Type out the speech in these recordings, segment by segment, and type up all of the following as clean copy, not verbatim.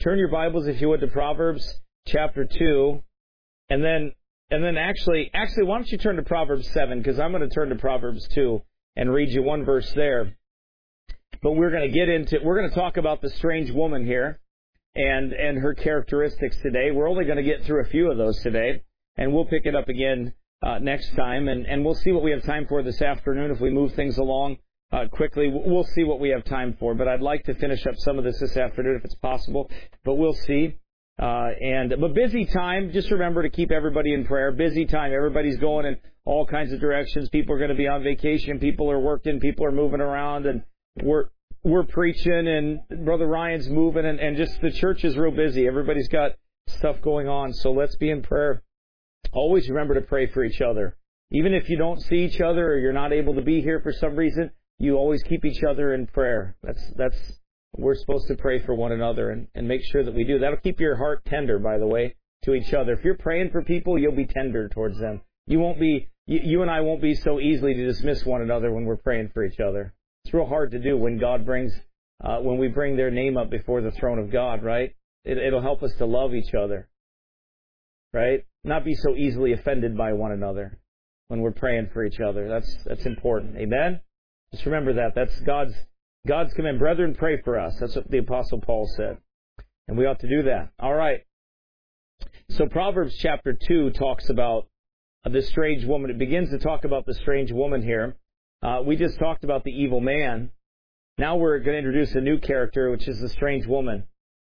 turn your Bibles, if you would, to Proverbs chapter 2. And then actually, why don't you turn to Proverbs 7, because I'm going to turn to Proverbs 2 and read you one verse there. But we're going to talk about the strange woman here and her characteristics today. We're only going to get through a few of those today, and we'll pick it up again next time, and we'll see what we have time for this afternoon. If we move things along quickly, we'll see what we have time for. But I'd like to finish up some of this afternoon if it's possible, but we'll see. But busy time, just remember to keep everybody in prayer. Busy time, everybody's going in all kinds of directions. People are going to be on vacation, people are working, people are moving around, and we're preaching, and Brother Ryan's moving, and just the church is real busy. Everybody's got stuff going on, so let's be in prayer. Always remember to pray for each other. Even if you don't see each other or you're not able to be here for some reason, you always keep each other in prayer. We're supposed to pray for one another and make sure that we do. That'll keep your heart tender, by the way, to each other. If you're praying for people, you'll be tender towards them. You and I won't be so easily to dismiss one another when we're praying for each other. It's real hard to do when when we bring their name up before the throne of God, right? It'll help us to love each other, right? Not be so easily offended by one another when we're praying for each other. That's important. Amen? Just remember that. That's God's command. Brethren, pray for us. That's what the Apostle Paul said. And we ought to do that. All right. So Proverbs chapter 2 talks about the strange woman. It begins to talk about the strange woman here. We just talked about the evil man. Now we're going to introduce a new character, which is the strange woman.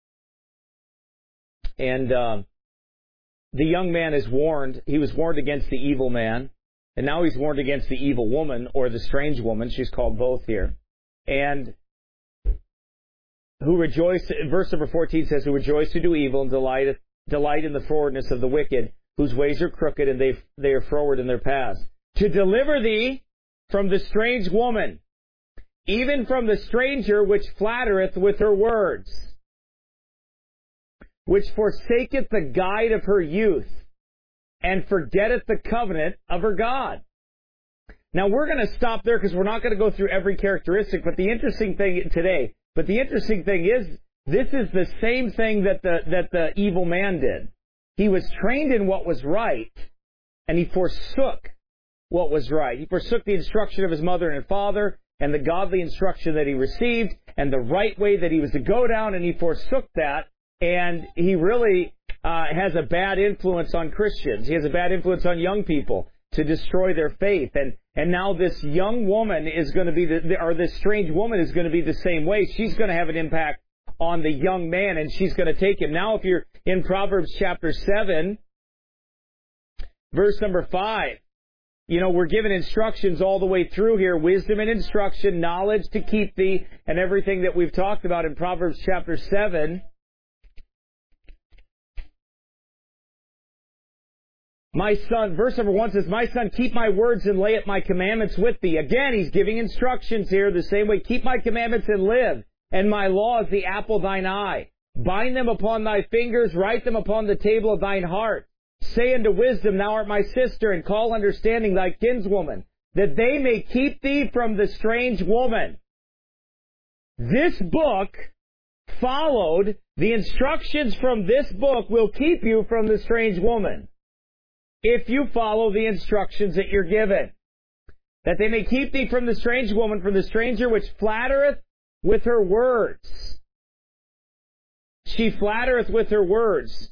And the young man is warned. He was warned against the evil man. And now he's warned against the evil woman, or the strange woman. She's called both here. And who rejoice, verse number 14 says, who rejoice to do evil and delight in the forwardness of the wicked, whose ways are crooked and they are forward in their paths. To deliver thee from the strange woman, even from the stranger which flattereth with her words, which forsaketh the guide of her youth, and forgetteth the covenant of her God. Now, we're going to stop there because we're not going to go through every characteristic, but the interesting thing is, this is the same thing that the evil man did. He was trained in what was right, and he forsook what was right. He forsook the instruction of his mother and father, and the godly instruction that he received, and the right way that he was to go down, and he forsook that, and he really has a bad influence on Christians. He has a bad influence on young people to destroy their faith. And now this young woman is going to be, this strange woman is going to be the same way. She's going to have an impact on the young man, and she's going to take him. Now, if you're in Proverbs chapter 7, verse number 5, we're given instructions all the way through here, wisdom and instruction, knowledge to keep thee, and everything that we've talked about in Proverbs chapter 7. My son, verse number 1 says, my son, keep my words and lay up my commandments with thee. Again, he's giving instructions here the same way. Keep my commandments and live, and my law is the apple of thine eye. Bind them upon thy fingers, write them upon the table of thine heart. Say unto wisdom, thou art my sister, and call understanding thy kinswoman, that they may keep thee from the strange woman. This book followed, the instructions from this book will keep you from the strange woman, if you follow the instructions that you're given. That they may keep thee from the strange woman, from the stranger which flattereth with her words. She flattereth with her words.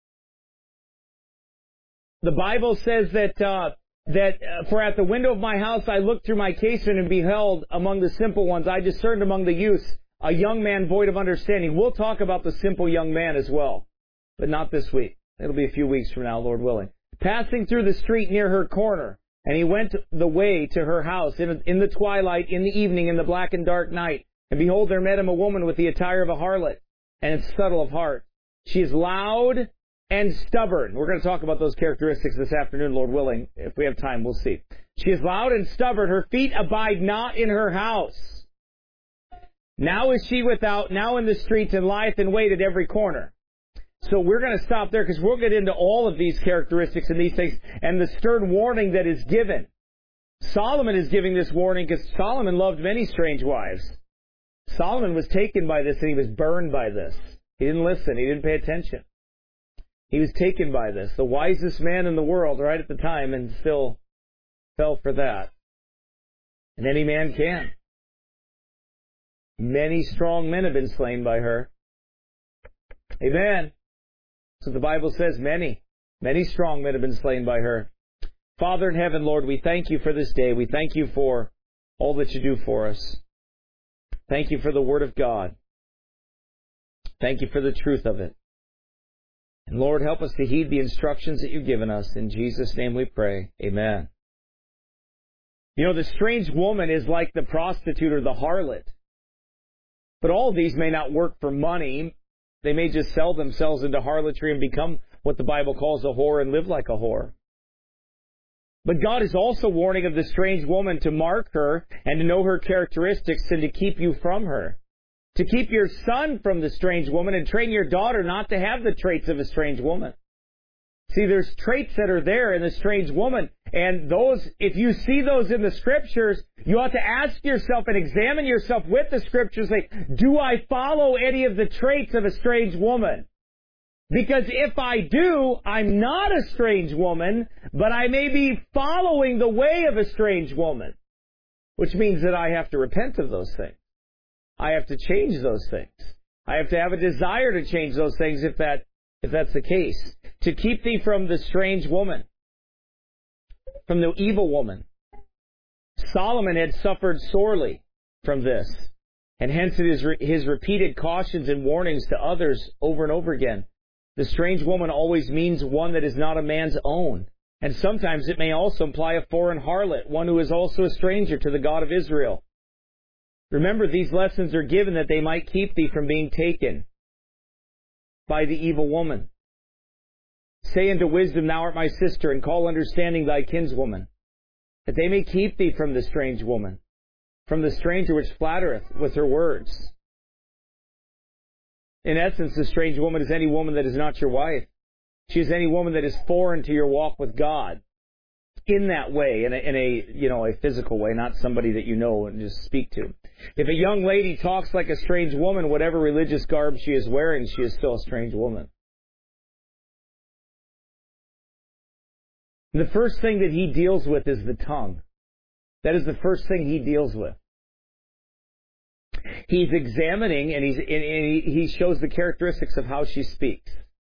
The Bible says that for at the window of my house I looked through my casement and beheld among the simple ones, I discerned among the youths a young man void of understanding. We'll talk about the simple young man as well, but not this week. It'll be a few weeks from now, Lord willing. Passing through the street near her corner, and he went the way to her house in the twilight, in the evening, in the black and dark night. And behold, there met him a woman with the attire of a harlot, and subtle of heart. She is loud and stubborn. We're going to talk about those characteristics this afternoon, Lord willing. If we have time, we'll see. She is loud and stubborn. Her feet abide not in her house. Now is she without, now in the streets, and lieth in wait at every corner. So we're going to stop there because we'll get into all of these characteristics and these things and the stern warning that is given. Solomon is giving this warning because Solomon loved many strange wives. Solomon was taken by this and he was burned by this. He didn't listen. He didn't pay attention. He was taken by this. The wisest man in the world right at the time, and still fell for that. And any man can. Many strong men have been slain by her. Amen. So the Bible says many strong men have been slain by her. Father in heaven, Lord, we thank you for this day. We thank you for all that you do for us. Thank you for the Word of God. Thank you for the truth of it. And Lord, help us to heed the instructions that you've given us. In Jesus' name we pray. Amen. You know, the strange woman is like the prostitute or the harlot. But all of these may not work for money. They may just sell themselves into harlotry and become what the Bible calls a whore and live like a whore. But God is also warning of the strange woman to mark her and to know her characteristics and to keep you from her. To keep your son from the strange woman and train your daughter not to have the traits of a strange woman. See, there's traits that are there in the strange woman, and those, if you see those in the Scriptures, you ought to ask yourself and examine yourself with the Scriptures, like, do I follow any of the traits of a strange woman? Because if I do, I'm not a strange woman, but I may be following the way of a strange woman, which means that I have to repent of those things. I have to change those things. I have to have a desire to change those things if that's the case. To keep thee from the strange woman, from the evil woman. Solomon had suffered sorely from this, and hence it is his repeated cautions and warnings to others over and over again. The strange woman always means one that is not a man's own. And sometimes it may also imply a foreign harlot, one who is also a stranger to the God of Israel. Remember, these lessons are given that they might keep thee from being taken by the evil woman. Say unto wisdom, thou art my sister, and call understanding thy kinswoman, that they may keep thee from the strange woman, from the stranger which flattereth with her words. In essence, the strange woman is any woman that is not your wife. She is any woman that is foreign to your walk with God. In that way, in a physical way, not somebody that you know and just speak to. If a young lady talks like a strange woman, whatever religious garb she is wearing, she is still a strange woman. The first thing that he deals with is the tongue. That is the first thing he deals with. He's examining and he shows the characteristics of how she speaks.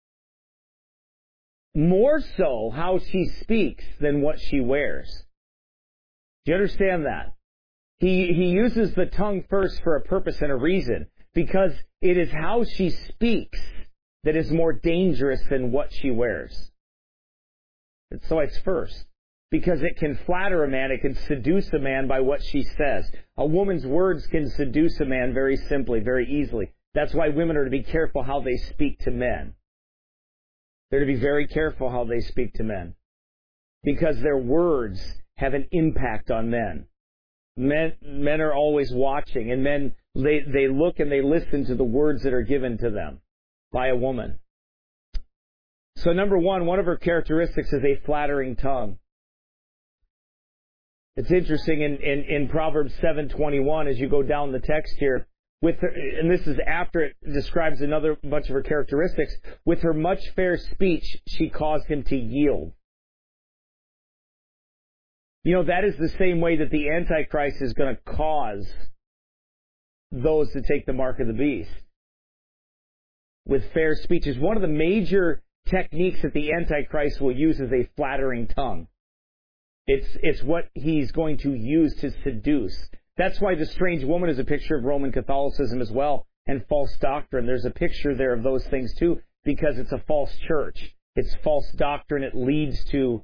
More so how she speaks than what she wears. Do you understand that? He uses the tongue first for a purpose and a reason, because it is how she speaks that is more dangerous than what she wears. So it's first. Because it can flatter a man, it can seduce a man by what she says. A woman's words can seduce a man very simply, very easily. That's why women are to be careful how they speak to men. They're to be very careful how they speak to men. Because their words have an impact on men. Men are always watching, and men, they look and they listen to the words that are given to them by a woman. So number one of her characteristics is a flattering tongue. It's interesting in Proverbs 7:21, as you go down the text here, with her, and this is after it describes another bunch of her characteristics, with her much fair speech, she caused him to yield. You know, that is the same way that the Antichrist is going to cause those to take the mark of the beast. With fair speech is one of the major techniques that the Antichrist will use is a flattering tongue. It's what he's going to use to seduce. That's why the strange woman is a picture of Roman Catholicism as well, and false doctrine. There's a picture there of those things too, because it's a false church. It's false doctrine. It leads to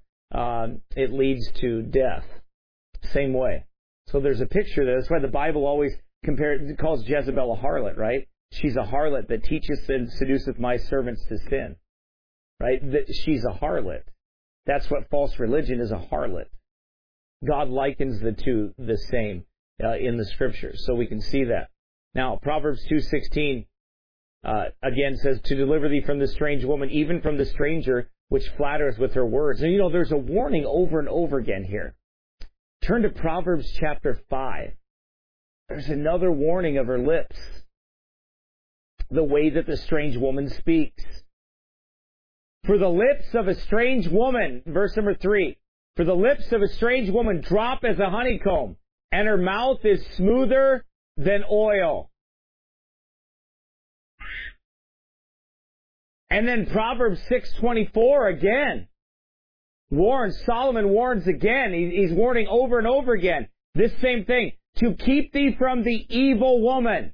death. Same way. So there's a picture there. That's why the Bible always calls Jezebel a harlot, right? She's a harlot that teacheth and seduceth my servants to sin. Right? She's a harlot. That's what false religion is, a harlot. God likens the two the same in the Scriptures, so we can see that. Now, Proverbs 2:16 again says, to deliver thee from the strange woman, even from the stranger which flattereth with her words. And you know, there's a warning over and over again here. Turn to Proverbs chapter 5. There's another warning of her lips. the way that the strange woman speaks. For the lips of a strange woman, verse number 3, for the lips of a strange woman drop as a honeycomb, and her mouth is smoother than oil. And then Proverbs 6:24 again warns, Solomon warns again. He's warning over and over again. This same thing. To keep thee from the evil woman.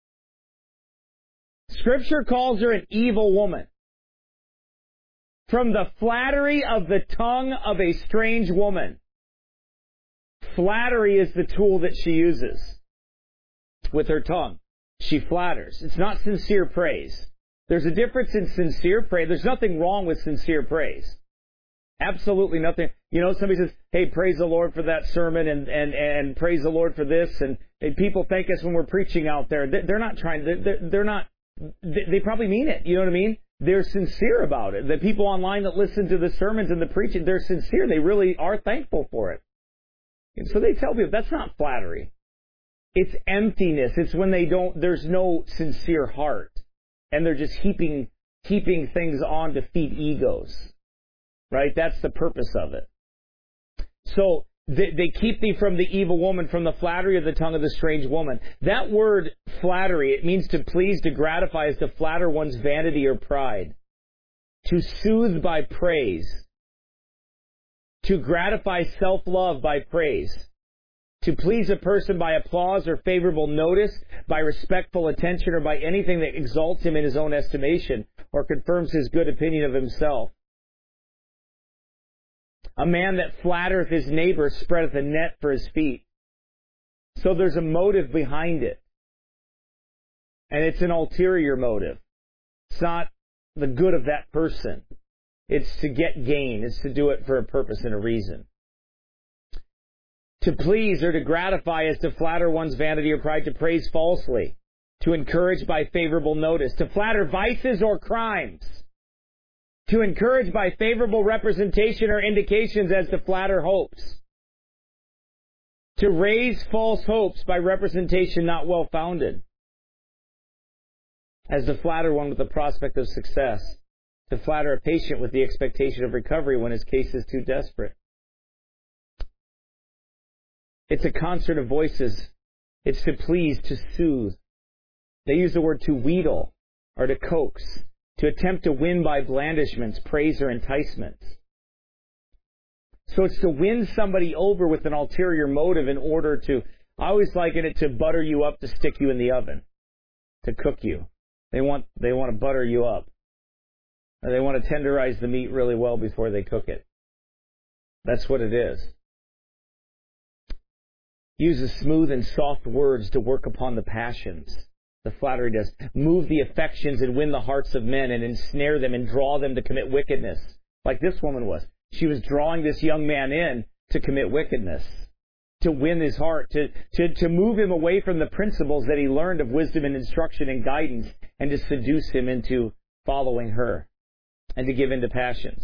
Scripture calls her an evil woman. From the flattery of the tongue of a strange woman. Flattery is the tool that she uses. With her tongue. She flatters. It's not sincere praise. There's a difference in sincere praise. There's nothing wrong with sincere praise. Absolutely nothing. You know, somebody says, hey, praise the Lord for that sermon and praise the Lord for this. And people thank us when we're preaching out there. They're not trying, they're not, they probably mean it. You know what I mean? They're sincere about it. The people online that listen to the sermons and the preaching, they're sincere. They really are thankful for it. And so they tell people, that's not flattery. It's emptiness. It's when there's no sincere heart. And they're just heaping things on to feed egos. Right? That's the purpose of it. So they keep thee from the evil woman, from the flattery of the tongue of the strange woman. That word flattery, it means to please, to gratify, is to flatter one's vanity or pride. To soothe by praise. To gratify self-love by praise. To please a person by applause or favorable notice, by respectful attention, or by anything that exalts him in his own estimation, or confirms his good opinion of himself. A man that flattereth his neighbor spreadeth a net for his feet. So there's a motive behind it. And it's an ulterior motive. It's not the good of that person. It's to get gain. It's to do it for a purpose and a reason. To please or to gratify is to flatter one's vanity or pride, to praise falsely, to encourage by favorable notice, to flatter vices or crimes, to encourage by favorable representation or indications as to flatter hopes, to raise false hopes by representation not well founded, as to flatter one with the prospect of success, to flatter a patient with the expectation of recovery when his case is too desperate. It's a concert of voices. It's to please, to soothe. They use the word to wheedle or to coax, to attempt to win by blandishments, praise, or enticements. So it's to win somebody over with an ulterior motive in order to, I always liken it to butter you up to stick you in the oven, to cook you. They want to butter you up. Or they want to tenderize the meat really well before they cook it. That's what it is. Uses smooth and soft words to work upon the passions. The flattery does. Move the affections and win the hearts of men and ensnare them and draw them to commit wickedness. Like this woman was. She was drawing this young man in to commit wickedness. To win his heart. To move him away from the principles that he learned of wisdom and instruction and guidance. And to seduce him into following her. And to give in to passions.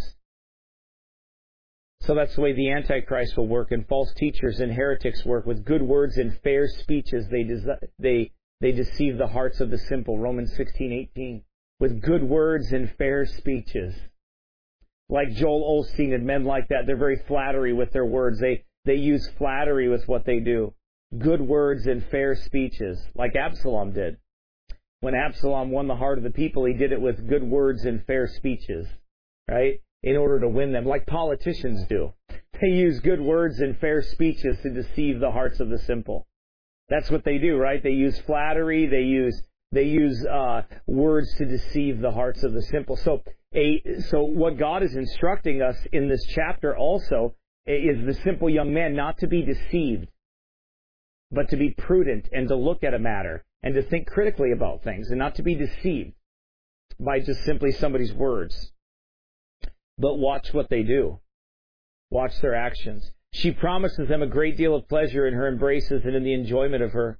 So that's the way the Antichrist will work, and false teachers and heretics work. With good words and fair speeches, they deceive the hearts of the simple. Romans 16:18. With good words and fair speeches. Like Joel Osteen and men like that, they're very flattery with their words. They use flattery with what they do. Good words and fair speeches, like Absalom did. When Absalom won the heart of the people, he did it with good words and fair speeches, right? In order to win them, like politicians do. They use good words and fair speeches to deceive the hearts of the simple. That's what they do, right? They use flattery. They use words to deceive the hearts of the simple. So what God is instructing us in this chapter also is the simple young man not to be deceived, but to be prudent and to look at a matter and to think critically about things and not to be deceived by just simply somebody's words. But watch what they do. Watch their actions. She promises them a great deal of pleasure in her embraces and in the enjoyment of her.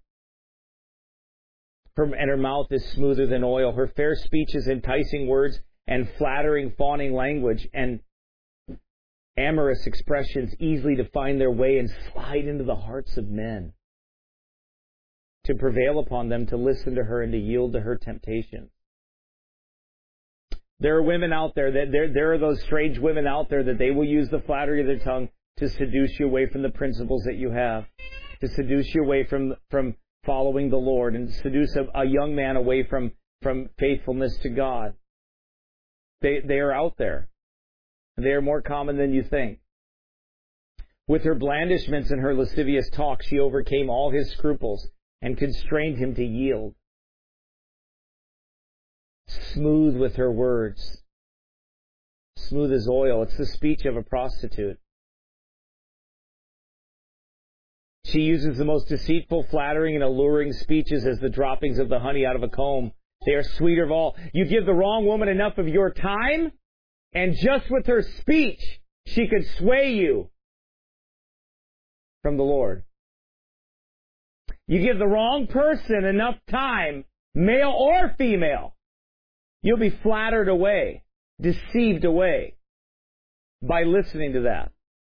And her mouth is smoother than oil. Her fair speech is enticing words and flattering, fawning language and amorous expressions easily to find their way and slide into the hearts of men. to prevail upon them to listen to her and to yield to her temptation. There are women out there, there are those strange women out there that they will use the flattery of their tongue to seduce you away from the principles that you have, to seduce you away from following the Lord, and seduce a young man away from faithfulness to God. They are out there. They are more common than you think. With her blandishments and her lascivious talk, she overcame all his scruples and constrained him to yield. Smooth with her words. Smooth as oil. It's the speech of a prostitute. She uses the most deceitful, flattering, and alluring speeches as the droppings of the honey out of a comb. They are sweeter of all. You give the wrong woman enough of your time, and just with her speech, she could sway you from the Lord. You give the wrong person enough time, male or female, you'll be flattered away, deceived away by listening to that.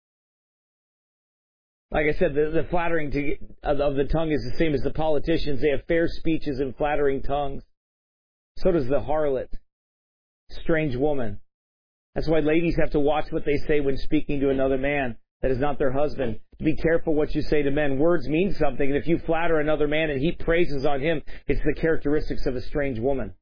Like I said, the flattering of the tongue is the same as the politicians. They have fair speeches and flattering tongues. So does the harlot, strange woman. That's why ladies have to watch what they say when speaking to another man that is not their husband. Be careful what you say to men. Words mean something, and if you flatter another man and heap praises on him, it's the characteristics of a strange woman.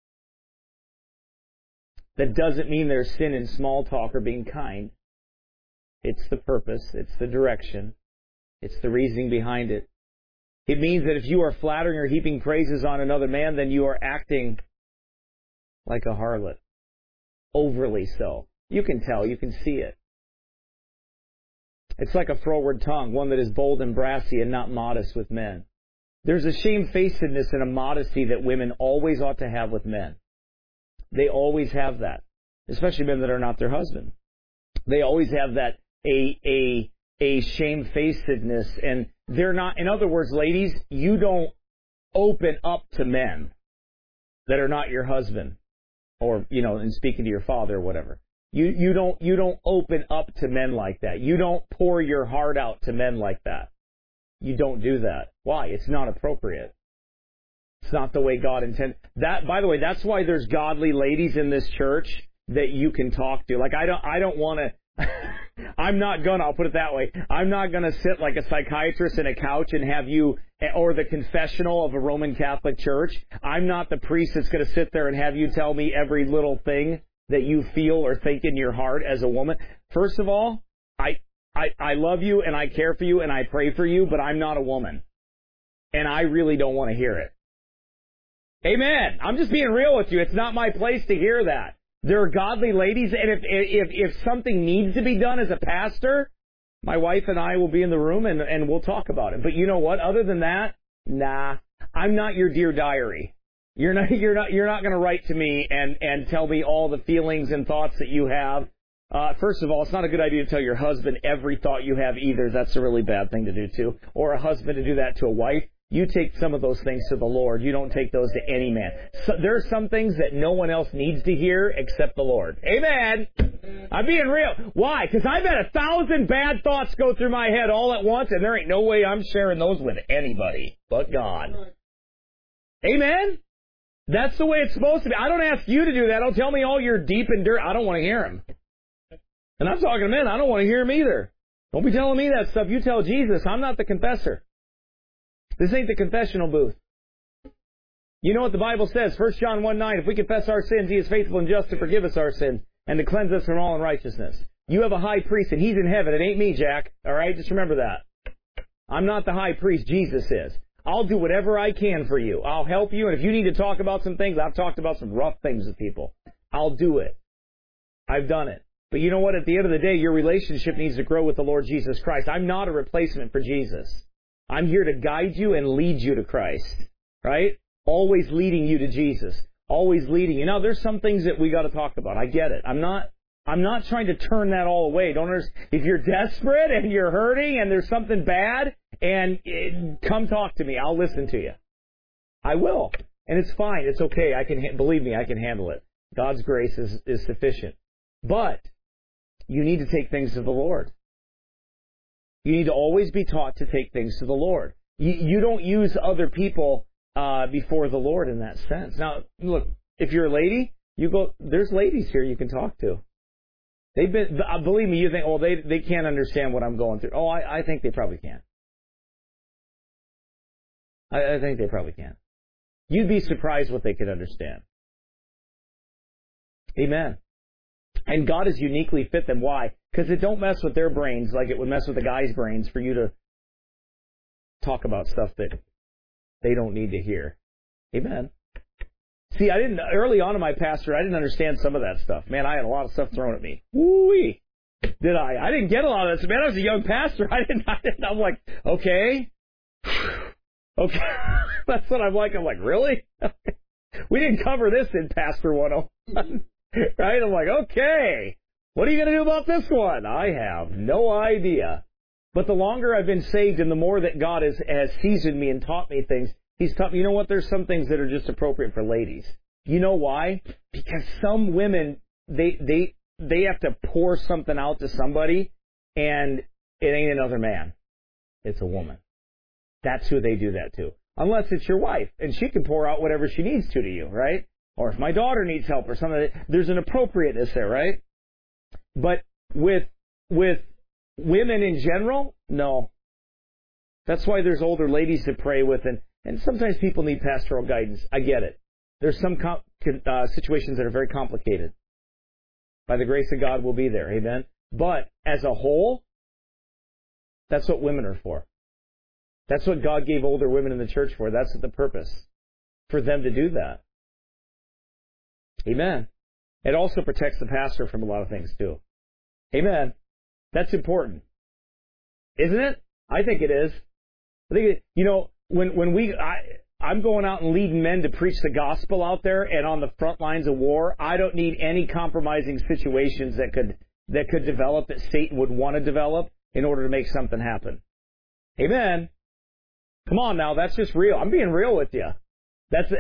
That doesn't mean there's sin in small talk or being kind. It's the purpose, it's the direction, it's the reasoning behind it. It means that if you are flattering or heaping praises on another man, then you are acting like a harlot. Overly so. You can tell, you can see it. It's like a froward tongue, one that is bold and brassy and not modest with men. There's a shamefacedness and a modesty that women always ought to have with men. They always have that, especially men that are not their husband. They always have that a shamefacedness, and they're not. In other words, ladies, you don't open up to men that are not your husband, or in speaking to your father or whatever. You don't open up to men like that. You don't pour your heart out to men like that. You don't do that. Why? It's not appropriate. It's not the way God intended. That, by the way, that's why there's godly ladies in this church that you can talk to. Like, I don't want to, I'll put it that way. I'm not going to sit like a psychiatrist in a couch and have you, or the confessional of a Roman Catholic church. I'm not the priest that's going to sit there and have you tell me every little thing that you feel or think in your heart as a woman. First of all, I love you and I care for you and I pray for you, but I'm not a woman. And I really don't want to hear it. Amen. I'm just being real with you. It's not my place to hear that. There are godly ladies, and if something needs to be done as a pastor, my wife and I will be in the room and we'll talk about it. But you know what? Other than that, nah. I'm not your dear diary. You're not going to write to me and tell me all the feelings and thoughts that you have. First of all, it's not a good idea to tell your husband every thought you have either. That's a really bad thing to do too. Or a husband to do that to a wife. You take some of those things to the Lord. You don't take those to any man. So there are some things that no one else needs to hear except the Lord. Amen. I'm being real. Why? Because I've had 1,000 bad thoughts go through my head all at once, and there ain't no way I'm sharing those with anybody but God. Amen? That's the way it's supposed to be. I don't ask you to do that. Don't tell me all your deep and dirt. I don't want to hear them. And I'm talking to men. I don't want to hear them either. Don't be telling me that stuff. You tell Jesus. I'm not the confessor. This ain't the confessional booth. You know what the Bible says, 1 John 1:9, if we confess our sins, He is faithful and just to forgive us our sins and to cleanse us from all unrighteousness. You have a high priest, and He's in heaven. It ain't me, Jack. All right? Just remember that. I'm not the high priest. Jesus is. I'll do whatever I can for you. I'll help you, and if you need to talk about some things, I've talked about some rough things with people. I'll do it. I've done it. But you know what? At the end of the day, your relationship needs to grow with the Lord Jesus Christ. I'm not a replacement for Jesus. I'm here to guide you and lead you to Christ, right? Always leading you to Jesus. Always leading you. Now, there's some things that we got to talk about. I get it. I'm not trying to turn that all away. Don't understand. If you're desperate and you're hurting and there's something bad, come talk to me. I'll listen to you. I will. And it's fine. It's okay. Believe me, I can handle it. God's grace is sufficient. But you need to take things to the Lord. You need to always be taught to take things to the Lord. You don't use other people before the Lord in that sense. Now, look, if you're a lady, you go. There's ladies here you can talk to. They've been. Believe me, you think, oh, they can't understand what I'm going through. Oh, I think they probably can. I think they probably can. You'd be surprised what they could understand. Amen. And God has uniquely fit them. Why? Because it don't mess with their brains like it would mess with a guy's brains for you to talk about stuff that they don't need to hear. Amen. See, early on in my pastorate, I didn't understand some of that stuff. Man, I had a lot of stuff thrown at me. Woo-wee. Did I? I didn't get a lot of this. Man, I was a young pastor. I'm like, okay. Okay. That's what I'm like. I'm like, really? We didn't cover this in Pastor 101. Right? I'm like, okay. What are you going to do about this one? I have no idea. But the longer I've been saved and the more that God has seasoned me and taught me things, He's taught me, you know what, there's some things that are just appropriate for ladies. You know why? Because some women, they have to pour something out to somebody, and it ain't another man. It's a woman. That's who they do that to. Unless it's your wife, and she can pour out whatever she needs to you, right? Or if my daughter needs help or something, there's an appropriateness there, right? But with women in general, no. That's why there's older ladies to pray with, and sometimes people need pastoral guidance. I get it. There's some situations that are very complicated. By the grace of God, we'll be there, amen? But as a whole, that's what women are for. That's what God gave older women in the church for. That's the purpose, for them to do that. Amen. It also protects the pastor from a lot of things, too. Amen. That's important. Isn't it? I think it is. I think, when I'm going out and leading men to preach the gospel out there and on the front lines of war, I don't need any compromising situations that could develop that Satan would want to develop in order to make something happen. Amen. Come on now, that's just real. I'm being real with you. That's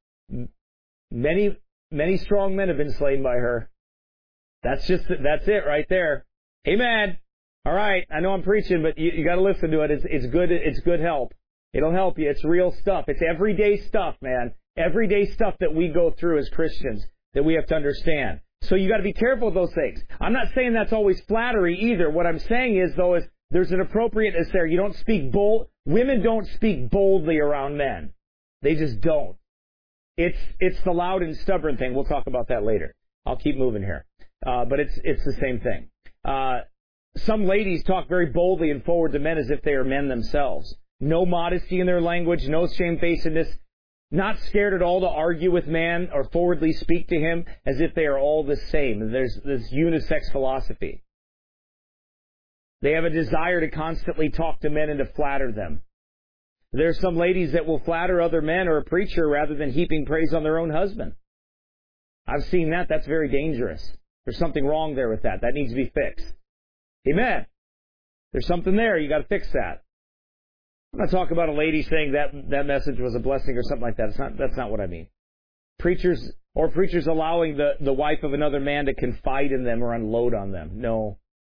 many strong men have been slain by her. That's it right there. Amen. All right, I know I'm preaching, but you got to listen to it. It's good. It's good help. It'll help you. It's real stuff. It's everyday stuff, man. Everyday stuff that we go through as Christians that we have to understand. So you got to be careful of those things. I'm not saying that's always flattery either. What I'm saying is, though, is there's an appropriateness there. You don't speak bold. Women don't speak boldly around men. They just don't. It's the loud and stubborn thing. We'll talk about that later. I'll keep moving here. But it's the same thing. Some ladies talk very boldly and forward to men as if they are men themselves. No modesty in their language, no shamefacedness, not scared at all to argue with man or forwardly speak to him as if they are all the same. And there's this unisex philosophy. They have a desire to constantly talk to men and to flatter them. There's some ladies that will flatter other men or a preacher rather than heaping praise on their own husband. I've seen that. That's very dangerous. There's something wrong there with that. That needs to be fixed. Amen. There's something there. You got to fix that. I'm not talking about a lady saying that message was a blessing or something like that. That's not what I mean. Preachers allowing the wife of another man to confide in them or unload on them. No.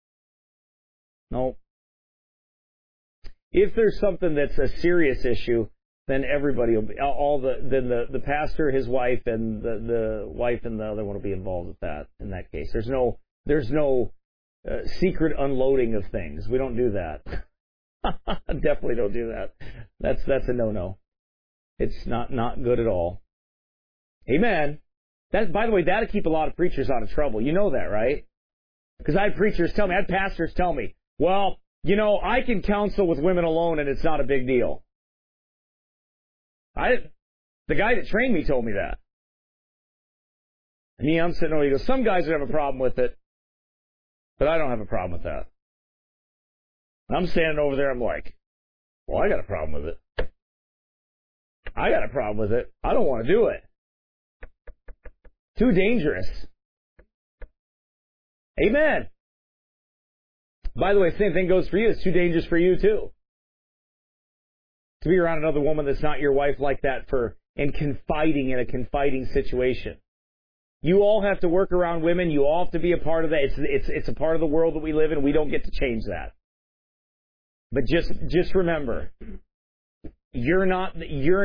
If there's something that's a serious issue, then everybody will be, then the pastor, his wife, and the wife and the other one will be involved with that. In that case, there's no secret unloading of things. We don't do that. Definitely don't do that. That's a no-no. It's not good at all. Amen. That, by the way, that'll keep a lot of preachers out of trouble. You know that, right? Because I had pastors tell me, well, I can counsel with women alone and it's not a big deal. The guy that trained me told me that. And I'm sitting over, he goes, some guys would have a problem with it, but I don't have a problem with that. And I'm standing over there, I'm like, well, I got a problem with it. I got a problem with it. I don't want to do it. Too dangerous. Amen. By the way, same thing goes for you. It's too dangerous for you, too. To be around another woman that's not your wife like that and confiding in a confiding situation. You all have to work around women. You all have to be a part of that. It's a part of the world that we live in. We don't get to change that. But just remember, You're not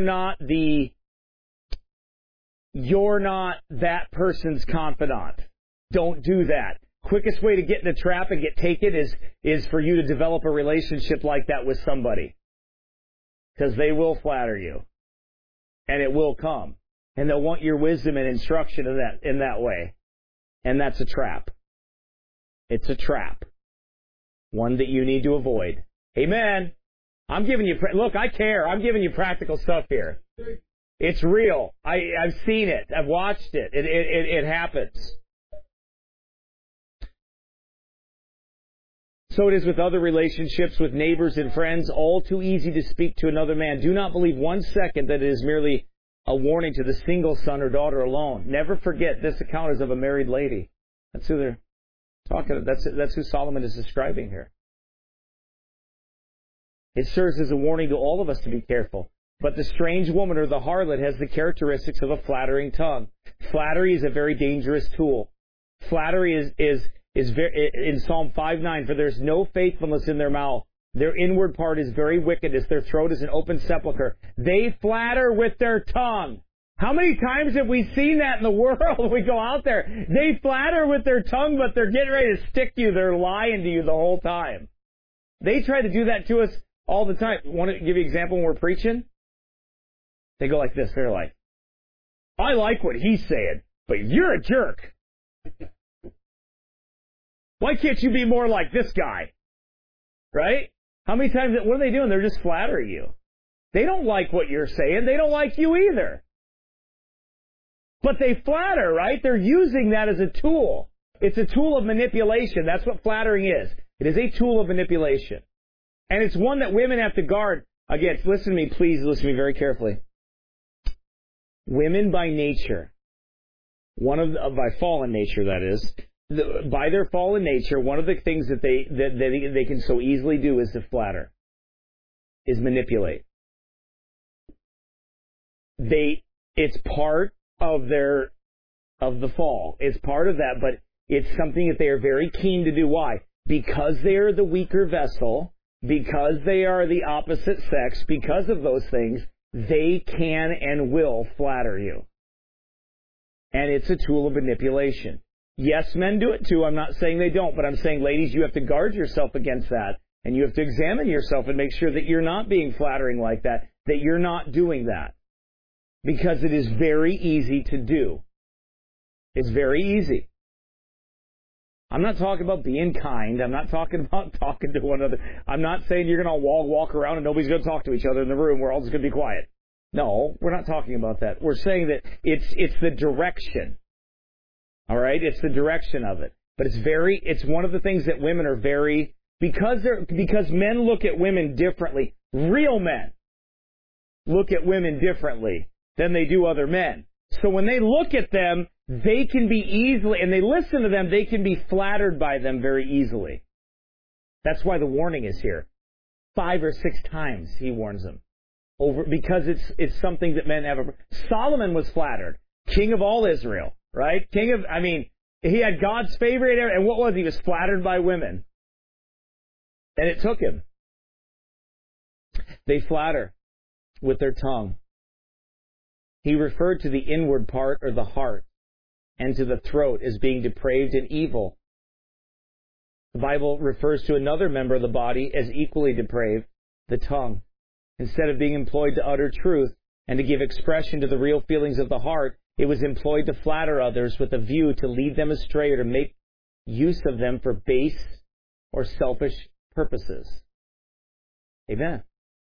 that person's confidant. Don't do that. Quickest way to get in a trap and get taken is for you to develop a relationship like that with somebody. Because they will flatter you. And it will come. And they'll want your wisdom and instruction in that way. And that's a trap. It's a trap. One that you need to avoid. Amen. I'm giving you, look, I care. I'm giving you practical stuff here. It's real. I've seen it. I've watched it. It happens. So it is with other relationships, with neighbors and friends, all too easy to speak to another man. Do not believe 1 second that it is merely a warning to the single son or daughter alone. Never forget this account is of a married lady. That's who they're talking. That's who Solomon is describing here. It serves as a warning to all of us to be careful. But the strange woman or the harlot has the characteristics of a flattering tongue. Flattery is a very dangerous tool. Flattery is very, in Psalm 5:9, for there's no faithfulness in their mouth. Their inward part is very wickedness. Their throat is an open sepulchre. They flatter with their tongue. How many times have we seen that in the world? We go out there. They flatter with their tongue, but they're getting ready to stick you. They're lying to you the whole time. They try to do that to us all the time. Want to give you an example when we're preaching? They go like this. They're like, I like what he's saying, but you're a jerk. Why can't you be more like this guy? Right? How many times, what are they doing? They're just flattering you. They don't like what you're saying. They don't like you either. But they flatter, right? They're using that as a tool. It's a tool of manipulation. That's what flattering is. It is a tool of manipulation. And it's one that women have to guard against. Listen to me, please listen to me very carefully. Women by nature, by fallen nature that is, by their fallen nature, one of the things that they can so easily do is to flatter, is manipulate. It's part of the fall. It's part of that, but it's something that they are very keen to do. Why? Because they are the weaker vessel, because they are the opposite sex, because of those things, they can and will flatter you. And it's a tool of manipulation. Yes, men do it too. I'm not saying they don't, but I'm saying, ladies, you have to guard yourself against that. And you have to examine yourself and make sure that you're not being flattering like that, that you're not doing that. Because it is very easy to do. It's very easy. I'm not talking about being kind. I'm not talking about talking to one another. I'm not saying you're going to walk around and nobody's going to talk to each other in the room. We're all just going to be quiet. No, we're not talking about that. We're saying that it's the direction. All right? It's the direction of it. But it's one of the things that women are very, because men look at women differently. Real men look at women differently than they do other men. So when they look at them, they can be easily, and they listen to them, they can be flattered by them very easily. That's why the warning is here. 5 or 6 times he warns them. Because it's something that men have. Solomon was flattered. King of all Israel, right? He had God's favor, and what was he? He was flattered by women. And it took him. They flatter with their tongue. He referred to the inward part, or the heart, and to the throat as being depraved and evil. The Bible refers to another member of the body as equally depraved, the tongue. Instead of being employed to utter truth and to give expression to the real feelings of the heart, it was employed to flatter others with a view to lead them astray or to make use of them for base or selfish purposes. Amen.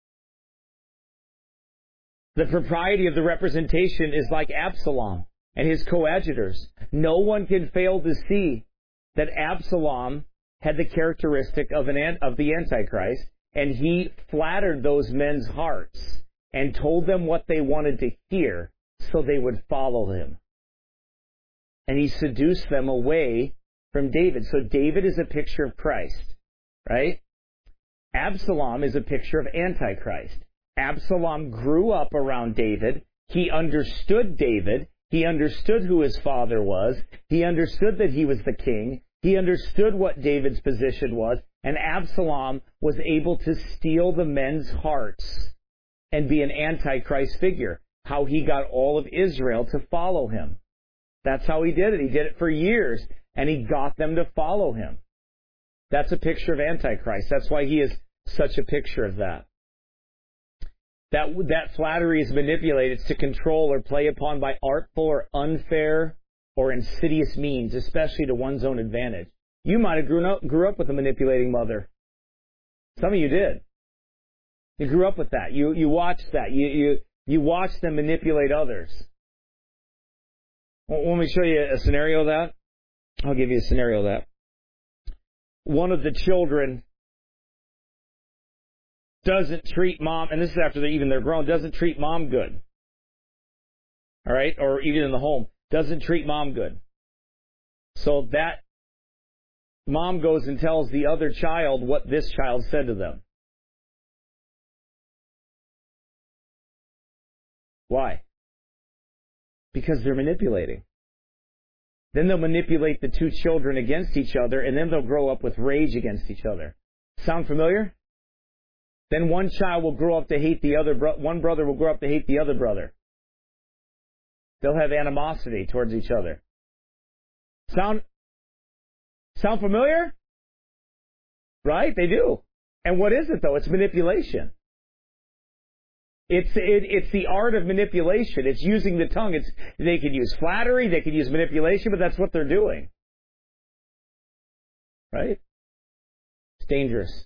The propriety of the representation is like Absalom and his coadjutors. No one can fail to see that Absalom had the characteristic of the Antichrist, and he flattered those men's hearts and told them what they wanted to hear so they would follow him. And he seduced them away from David. So David is a picture of Christ, right? Absalom is a picture of Antichrist. Absalom grew up around David. He understood David. He understood who his father was. He understood that he was the king. He understood what David's position was. And Absalom was able to steal the men's hearts and be an antichrist figure. How he got all of Israel to follow him. That's how he did it. He did it for years, and he got them to follow him. That's a picture of Antichrist. That's why he is such a picture of that. That flattery is manipulated. It's to control or play upon by artful or unfair or insidious means, especially to one's own advantage. You might have grew up with a manipulating mother. Some of you did. You grew up with that. You watched that. You watched them manipulate others. Want me to show you a scenario of that? I'll give you a scenario of that. One of the children doesn't treat mom, and this is after they're grown, doesn't treat mom good. All right? Or even in the home, doesn't treat mom good. So that mom goes and tells the other child what this child said to them. Why? Because they're manipulating. Then they'll manipulate the two children against each other, and then they'll grow up with rage against each other. Sound familiar? Then one child will grow up to hate the other one brother will grow up to hate the other brother. They'll have animosity towards each other. Sound familiar? Right? They do. And what is it, though? It's manipulation. It's the art of manipulation. It's using the tongue. They can use flattery, they can use manipulation, but that's what they're doing. Right? It's dangerous.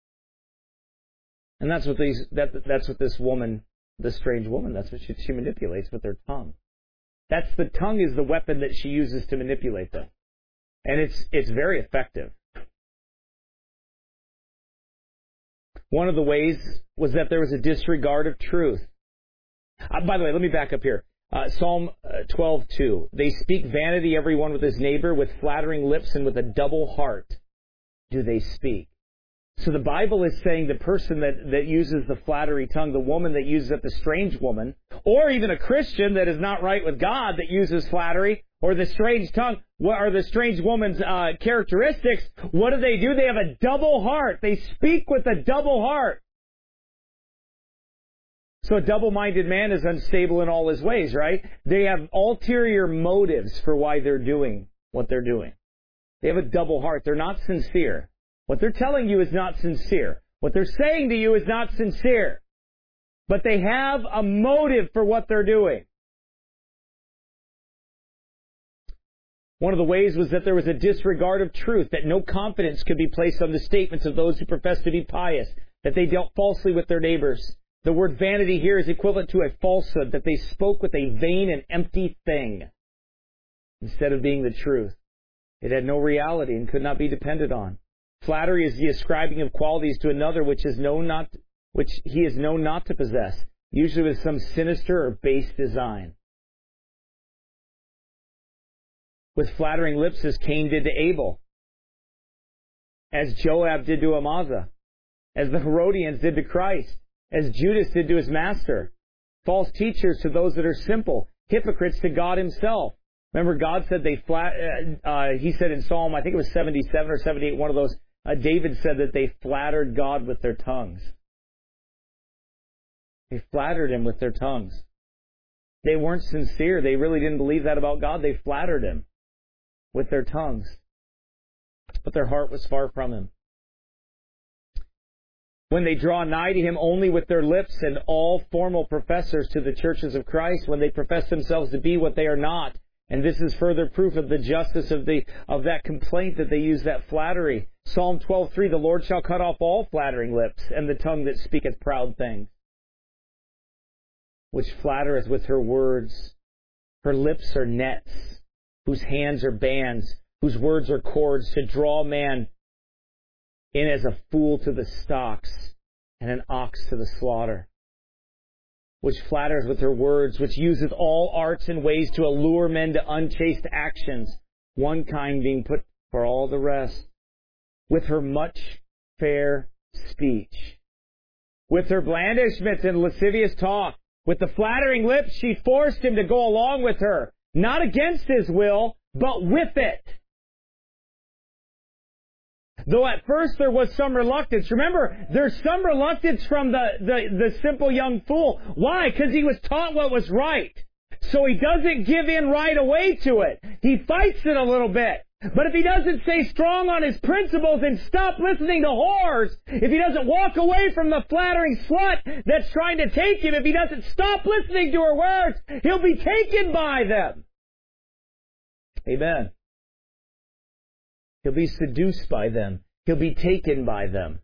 And that's what this woman, this strange woman, that's what she manipulates with her tongue. The tongue is the weapon that she uses to manipulate them. And it's very effective. One of the ways was that there was a disregard of truth. By the way, let me back up here. Psalm 12:2. They speak vanity, everyone with his neighbor, with flattering lips and with a double heart do they speak. So the Bible is saying the person that uses the flattery tongue, the woman that uses it, the strange woman, or even a Christian that is not right with God that uses flattery, or the strange tongue, what are the strange woman's characteristics? What do? They have a double heart. They speak with a double heart. So a double-minded man is unstable in all his ways, right? They have ulterior motives for why they're doing what they're doing. They have a double heart. They're not sincere. What they're telling you is not sincere. What they're saying to you is not sincere. But they have a motive for what they're doing. One of the ways was that there was a disregard of truth, that no confidence could be placed on the statements of those who profess to be pious, that they dealt falsely with their neighbors. The word vanity here is equivalent to a falsehood, that they spoke with a vain and empty thing instead of being the truth. It had no reality and could not be depended on. Flattery is the ascribing of qualities to another which he is known not to possess, usually with some sinister or base design. With flattering lips, as Cain did to Abel, as Joab did to Amasa, as the Herodians did to Christ, as Judas did to his master, false teachers to those that are simple, hypocrites to God himself. Remember, God said he said in Psalm, I think it was 77 or 78, one of those, David said that they flattered God with their tongues. They flattered him with their tongues. They weren't sincere. They really didn't believe that about God. They flattered him with their tongues. But their heart was far from him. When they draw nigh to him only with their lips, and all formal professors to the churches of Christ, when they profess themselves to be what they are not. And this is further proof of the justice of that complaint that they use that flattery. Psalm 12:3, the Lord shall cut off all flattering lips, and the tongue that speaketh proud things, which flattereth with her words. Her lips are nets, whose hands are bands, whose words are cords, to draw man in as a fool to the stocks, and an ox to the slaughter. Which flatters with her words, which useth all arts and ways to allure men to unchaste actions, one kind being put for all the rest. With her much fair speech, with her blandishments and lascivious talk, with the flattering lips she forced him to go along with her, not against his will, but with it. Though at first there was some reluctance. Remember, there's some reluctance from the simple young fool. Why? Because he was taught what was right. So he doesn't give in right away to it. He fights it a little bit. But if he doesn't stay strong on his principles and stop listening to whores, if he doesn't walk away from the flattering slut that's trying to take him, if he doesn't stop listening to her words, he'll be taken by them. Amen. He'll be seduced by them. He'll be taken by them.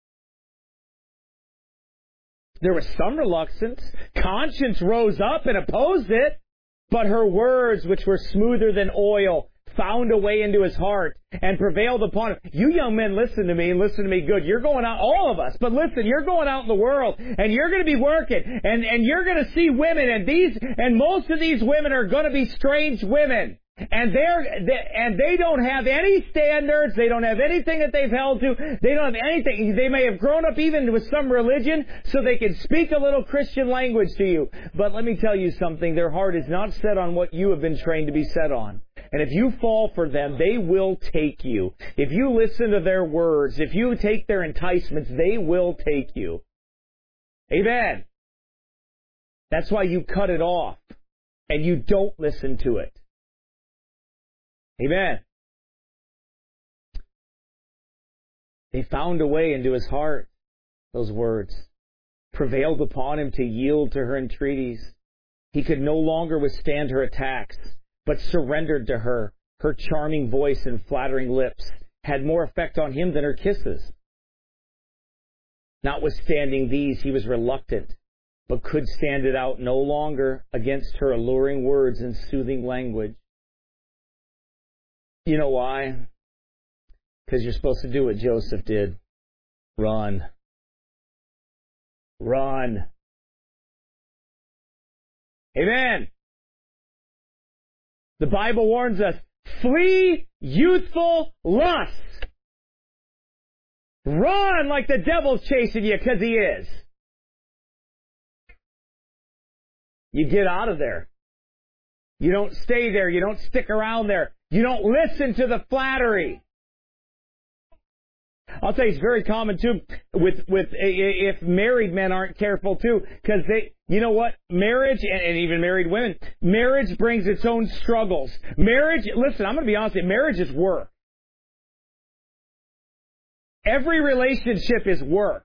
There was some reluctance. Conscience rose up and opposed it. But her words, which were smoother than oil, found a way into his heart and prevailed upon him. You young men, listen to me and listen to me good. You're going out, all of us, but listen, you're going out in the world and you're going to be working and you're going to see women and most of these women are going to be strange women. And they don't have any standards. They don't have anything that they've held to. They don't have anything. They may have grown up even with some religion so they can speak a little Christian language to you. But let me tell you something. Their heart is not set on what you have been trained to be set on. And if you fall for them, they will take you. If you listen to their words, if you take their enticements, they will take you. Amen. That's why you cut it off and you don't listen to it. Amen. They found a way into his heart, those words, prevailed upon him to yield to her entreaties. He could no longer withstand her attacks, but surrendered to her. Her charming voice and flattering lips had more effect on him than her kisses. Notwithstanding these, he was reluctant, but could stand it out no longer against her alluring words and soothing language. You know why? Because you're supposed to do what Joseph did. Run. Run. Amen. The Bible warns us, flee youthful lusts. Run like the devil's chasing you, because he is. You get out of there. You don't stay there. You don't stick around there. You don't listen to the flattery. I'll tell you, it's very common too with if married men aren't careful too, because you know what? Marriage and even married women, marriage brings its own struggles. Marriage, listen, I'm going to be honest with you, marriage is work. Every relationship is work.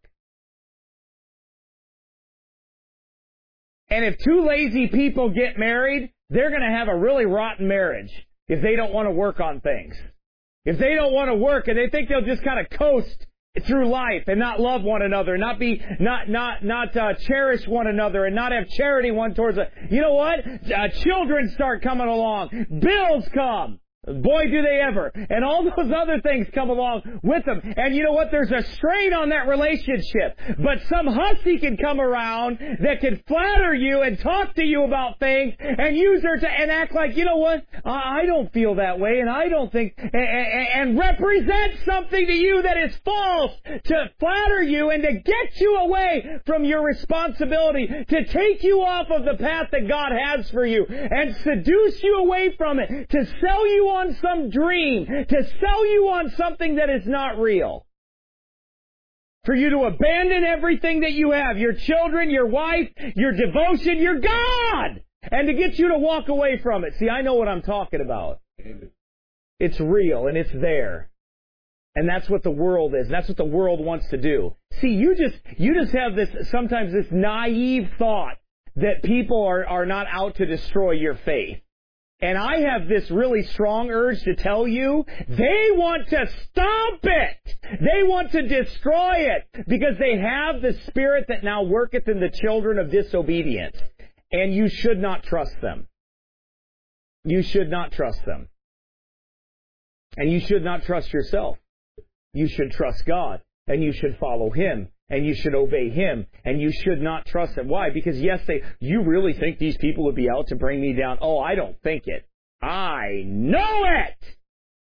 And if two lazy people get married, they're going to have a really rotten marriage if they don't want to work on things. If they don't want to work and they think they'll just kind of coast through life and not love one another, not cherish one another and not have charity one towards it. You know what? Children start coming along. Bills come. Boy, do they ever. And all those other things come along with them. And you know what? There's a strain on that relationship. But some hussy can come around that can flatter you and talk to you about things and use her to, and act like, you know what? I don't feel that way and I don't think, and represent something to you that is false to flatter you and to get you away from your responsibility, to take you off of the path that God has for you and seduce you away from it, to sell you on some dream, to sell you on something that is not real. For you to abandon everything that you have, your children, your wife, your devotion, your God, and to get you to walk away from it. See, I know what I'm talking about. It's real and it's there. And that's what the world is. That's what the world wants to do. See, you just have this, sometimes this naive thought that people are not out to destroy your faith. And I have this really strong urge to tell you, they want to stop it. They want to destroy it because they have the spirit that now worketh in the children of disobedience. And you should not trust them. You should not trust them. And you should not trust yourself. You should trust God. And you should follow Him. And you should obey Him. And you should not trust them. Why? Because yes, you really think these people would be out to bring me down? Oh, I don't think it. I know it!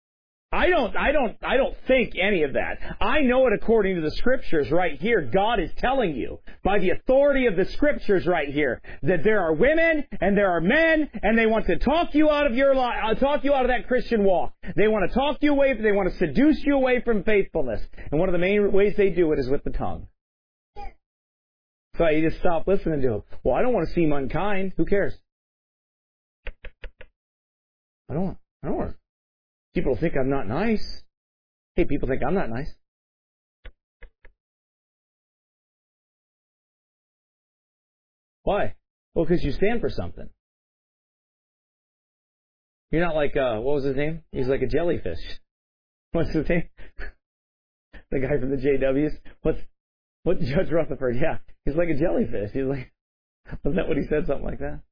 I don't think any of that. I know it according to the Scriptures right here. God is telling you, by the authority of the Scriptures right here, that there are women and there are men, and they want to talk you out of your life, talk you out of that Christian walk. They want to talk you away, they want to seduce you away from faithfulness. And one of the main ways they do it is with the tongue. So you just stop listening to them. Well, I don't want to seem unkind. Who cares? I don't want. People think I'm not nice. Hey, people think I'm not nice. Why? Well, because you stand for something. You're not like, what was his name? He's like a jellyfish. What's his name? The guy from the JWs? What Judge Rutherford? Yeah, he's like a jellyfish. He's like, wasn't that what he said? Something like that.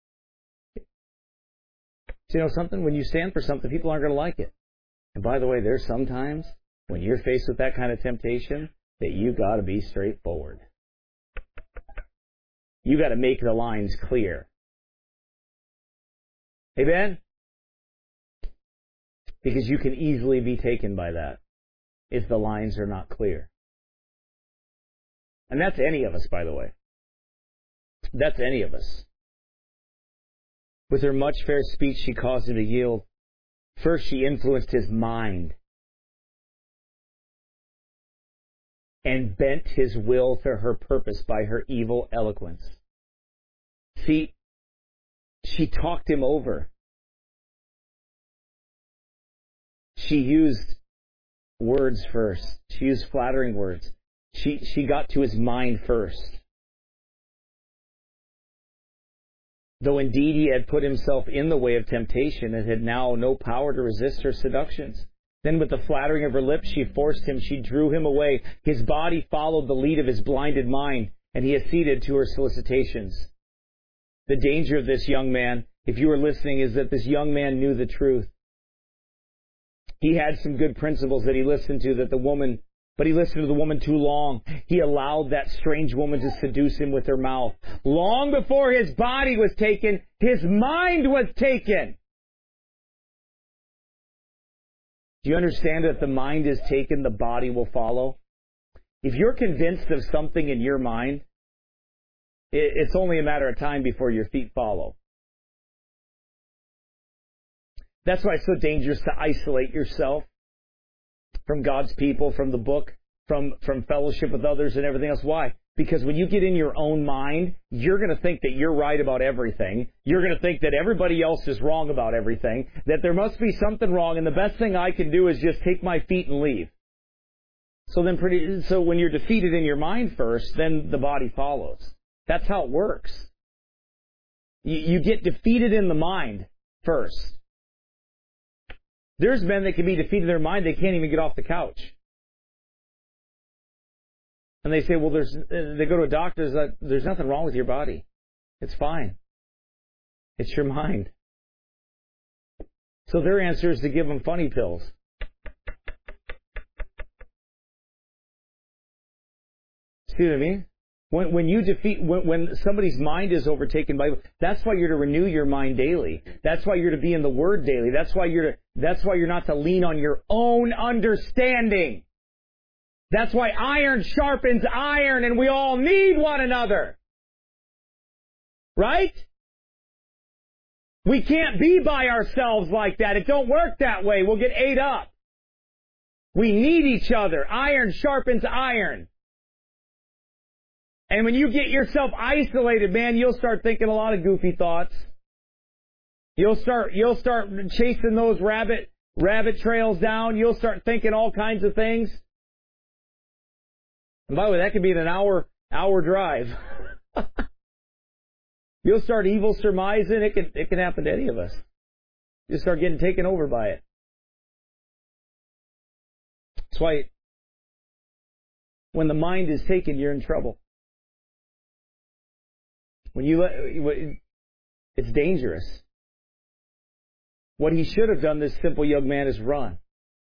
So, you know something? When you stand for something, people aren't going to like it. And by the way, there's sometimes when you're faced with that kind of temptation that you got to be straightforward. You got to make the lines clear. Amen? Because you can easily be taken by that if the lines are not clear. And that's any of us, by the way. That's any of us. With her much fair speech, she caused him to yield. First, she influenced his mind and bent his will to her purpose by her evil eloquence. See, she talked him over. She used words first. She used flattering words. She got to his mind first. Though indeed he had put himself in the way of temptation and had now no power to resist her seductions. Then with the flattering of her lips she forced him, she drew him away. His body followed the lead of his blinded mind, and he acceded to her solicitations. The danger of this young man, if you are listening, is that this young man knew the truth. He had some good principles that he listened to, but he listened to the woman too long. He allowed that strange woman to seduce him with her mouth. Long before his body was taken, his mind was taken. Do you understand that if the mind is taken, the body will follow? If you're convinced of something in your mind, it's only a matter of time before your feet follow. That's why it's so dangerous to isolate yourself from God's people, from the book, from fellowship with others and everything else. Why? Because when you get in your own mind, you're going to think that you're right about everything. You're going to think that everybody else is wrong about everything, that there must be something wrong, and the best thing I can do is just take my feet and leave. So when you're defeated in your mind first, then the body follows. That's how it works. You get defeated in the mind first. There's men that can be defeated in their mind, they can't even get off the couch. And they say, well, they go to a doctor, there's nothing wrong with your body. It's fine. It's your mind. So their answer is to give them funny pills. See what I mean? When somebody's mind is overtaken by, that's why you're to renew your mind daily. That's why you're to be in the Word daily. That's why you're not to lean on your own understanding. That's why iron sharpens iron, and we all need one another. Right? We can't be by ourselves like that. It don't work that way. We'll get ate up. We need each other. Iron sharpens iron. And when you get yourself isolated, man, you'll start thinking a lot of goofy thoughts. You'll start chasing those rabbit trails down. You'll start thinking all kinds of things. And by the way, that could be an hour drive. You'll start evil surmising. It can happen to any of us. You start getting taken over by it. That's why when the mind is taken, you're in trouble. It's dangerous. What he should have done, this simple young man, is run.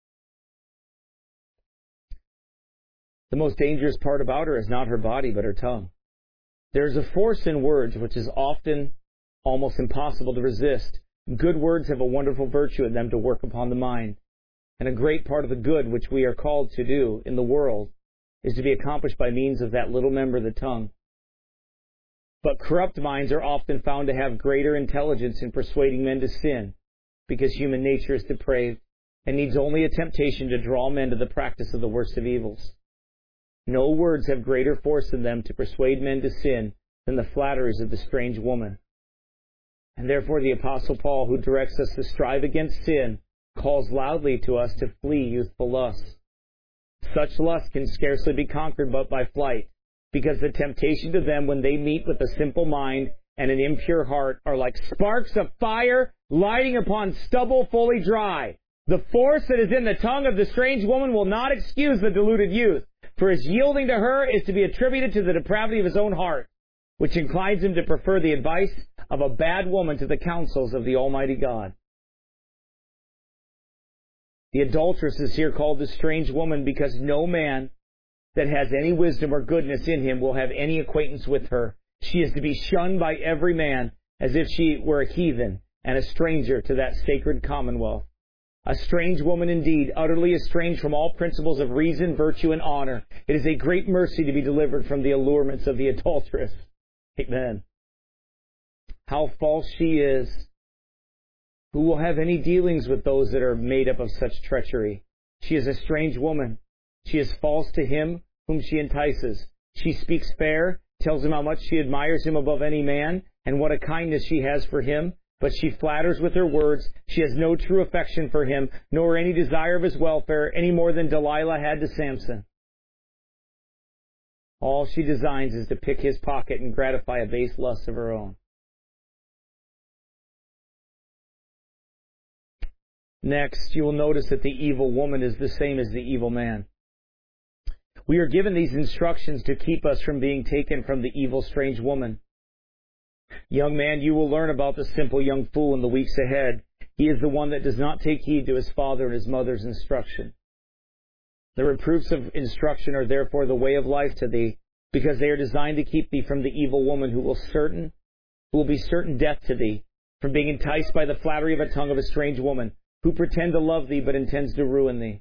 The most dangerous part about her is not her body, but her tongue. There's a force in words which is often almost impossible to resist. Good words have a wonderful virtue in them to work upon the mind. And a great part of the good which we are called to do in the world is to be accomplished by means of that little member, the tongue. But corrupt minds are often found to have greater intelligence in persuading men to sin, because human nature is depraved and needs only a temptation to draw men to the practice of the worst of evils. No words have greater force in them to persuade men to sin than the flatteries of the strange woman. And therefore the Apostle Paul, who directs us to strive against sin, calls loudly to us to flee youthful lusts. Such lust can scarcely be conquered but by flight, because the temptation to them when they meet with a simple mind and an impure heart are like sparks of fire lighting upon stubble fully dry. The force that is in the tongue of the strange woman will not excuse the deluded youth, for his yielding to her is to be attributed to the depravity of his own heart, which inclines him to prefer the advice of a bad woman to the counsels of the Almighty God. The adulteress is here called the strange woman because no man that has any wisdom or goodness in him will have any acquaintance with her. She is to be shunned by every man as if she were a heathen and a stranger to that sacred commonwealth. A strange woman indeed, utterly estranged from all principles of reason, virtue, and honor. It is a great mercy to be delivered from the allurements of the adulteress. Amen. How false she is! Who will have any dealings with those that are made up of such treachery? She is a strange woman. She is false to him whom she entices. She speaks fair, tells him how much she admires him above any man, and what a kindness she has for him. But she flatters with her words. She has no true affection for him, nor any desire of his welfare, any more than Delilah had to Samson. All she designs is to pick his pocket and gratify a base lust of her own. Next, you will notice that the evil woman is the same as the evil man. We are given these instructions to keep us from being taken from the evil, strange woman. Young man, you will learn about the simple young fool in the weeks ahead. He is the one that does not take heed to his father and his mother's instruction. The reproofs of instruction are therefore the way of life to thee, because they are designed to keep thee from the evil woman who will be certain death to thee, from being enticed by the flattery of a tongue of a strange woman, who pretend to love thee but intends to ruin thee.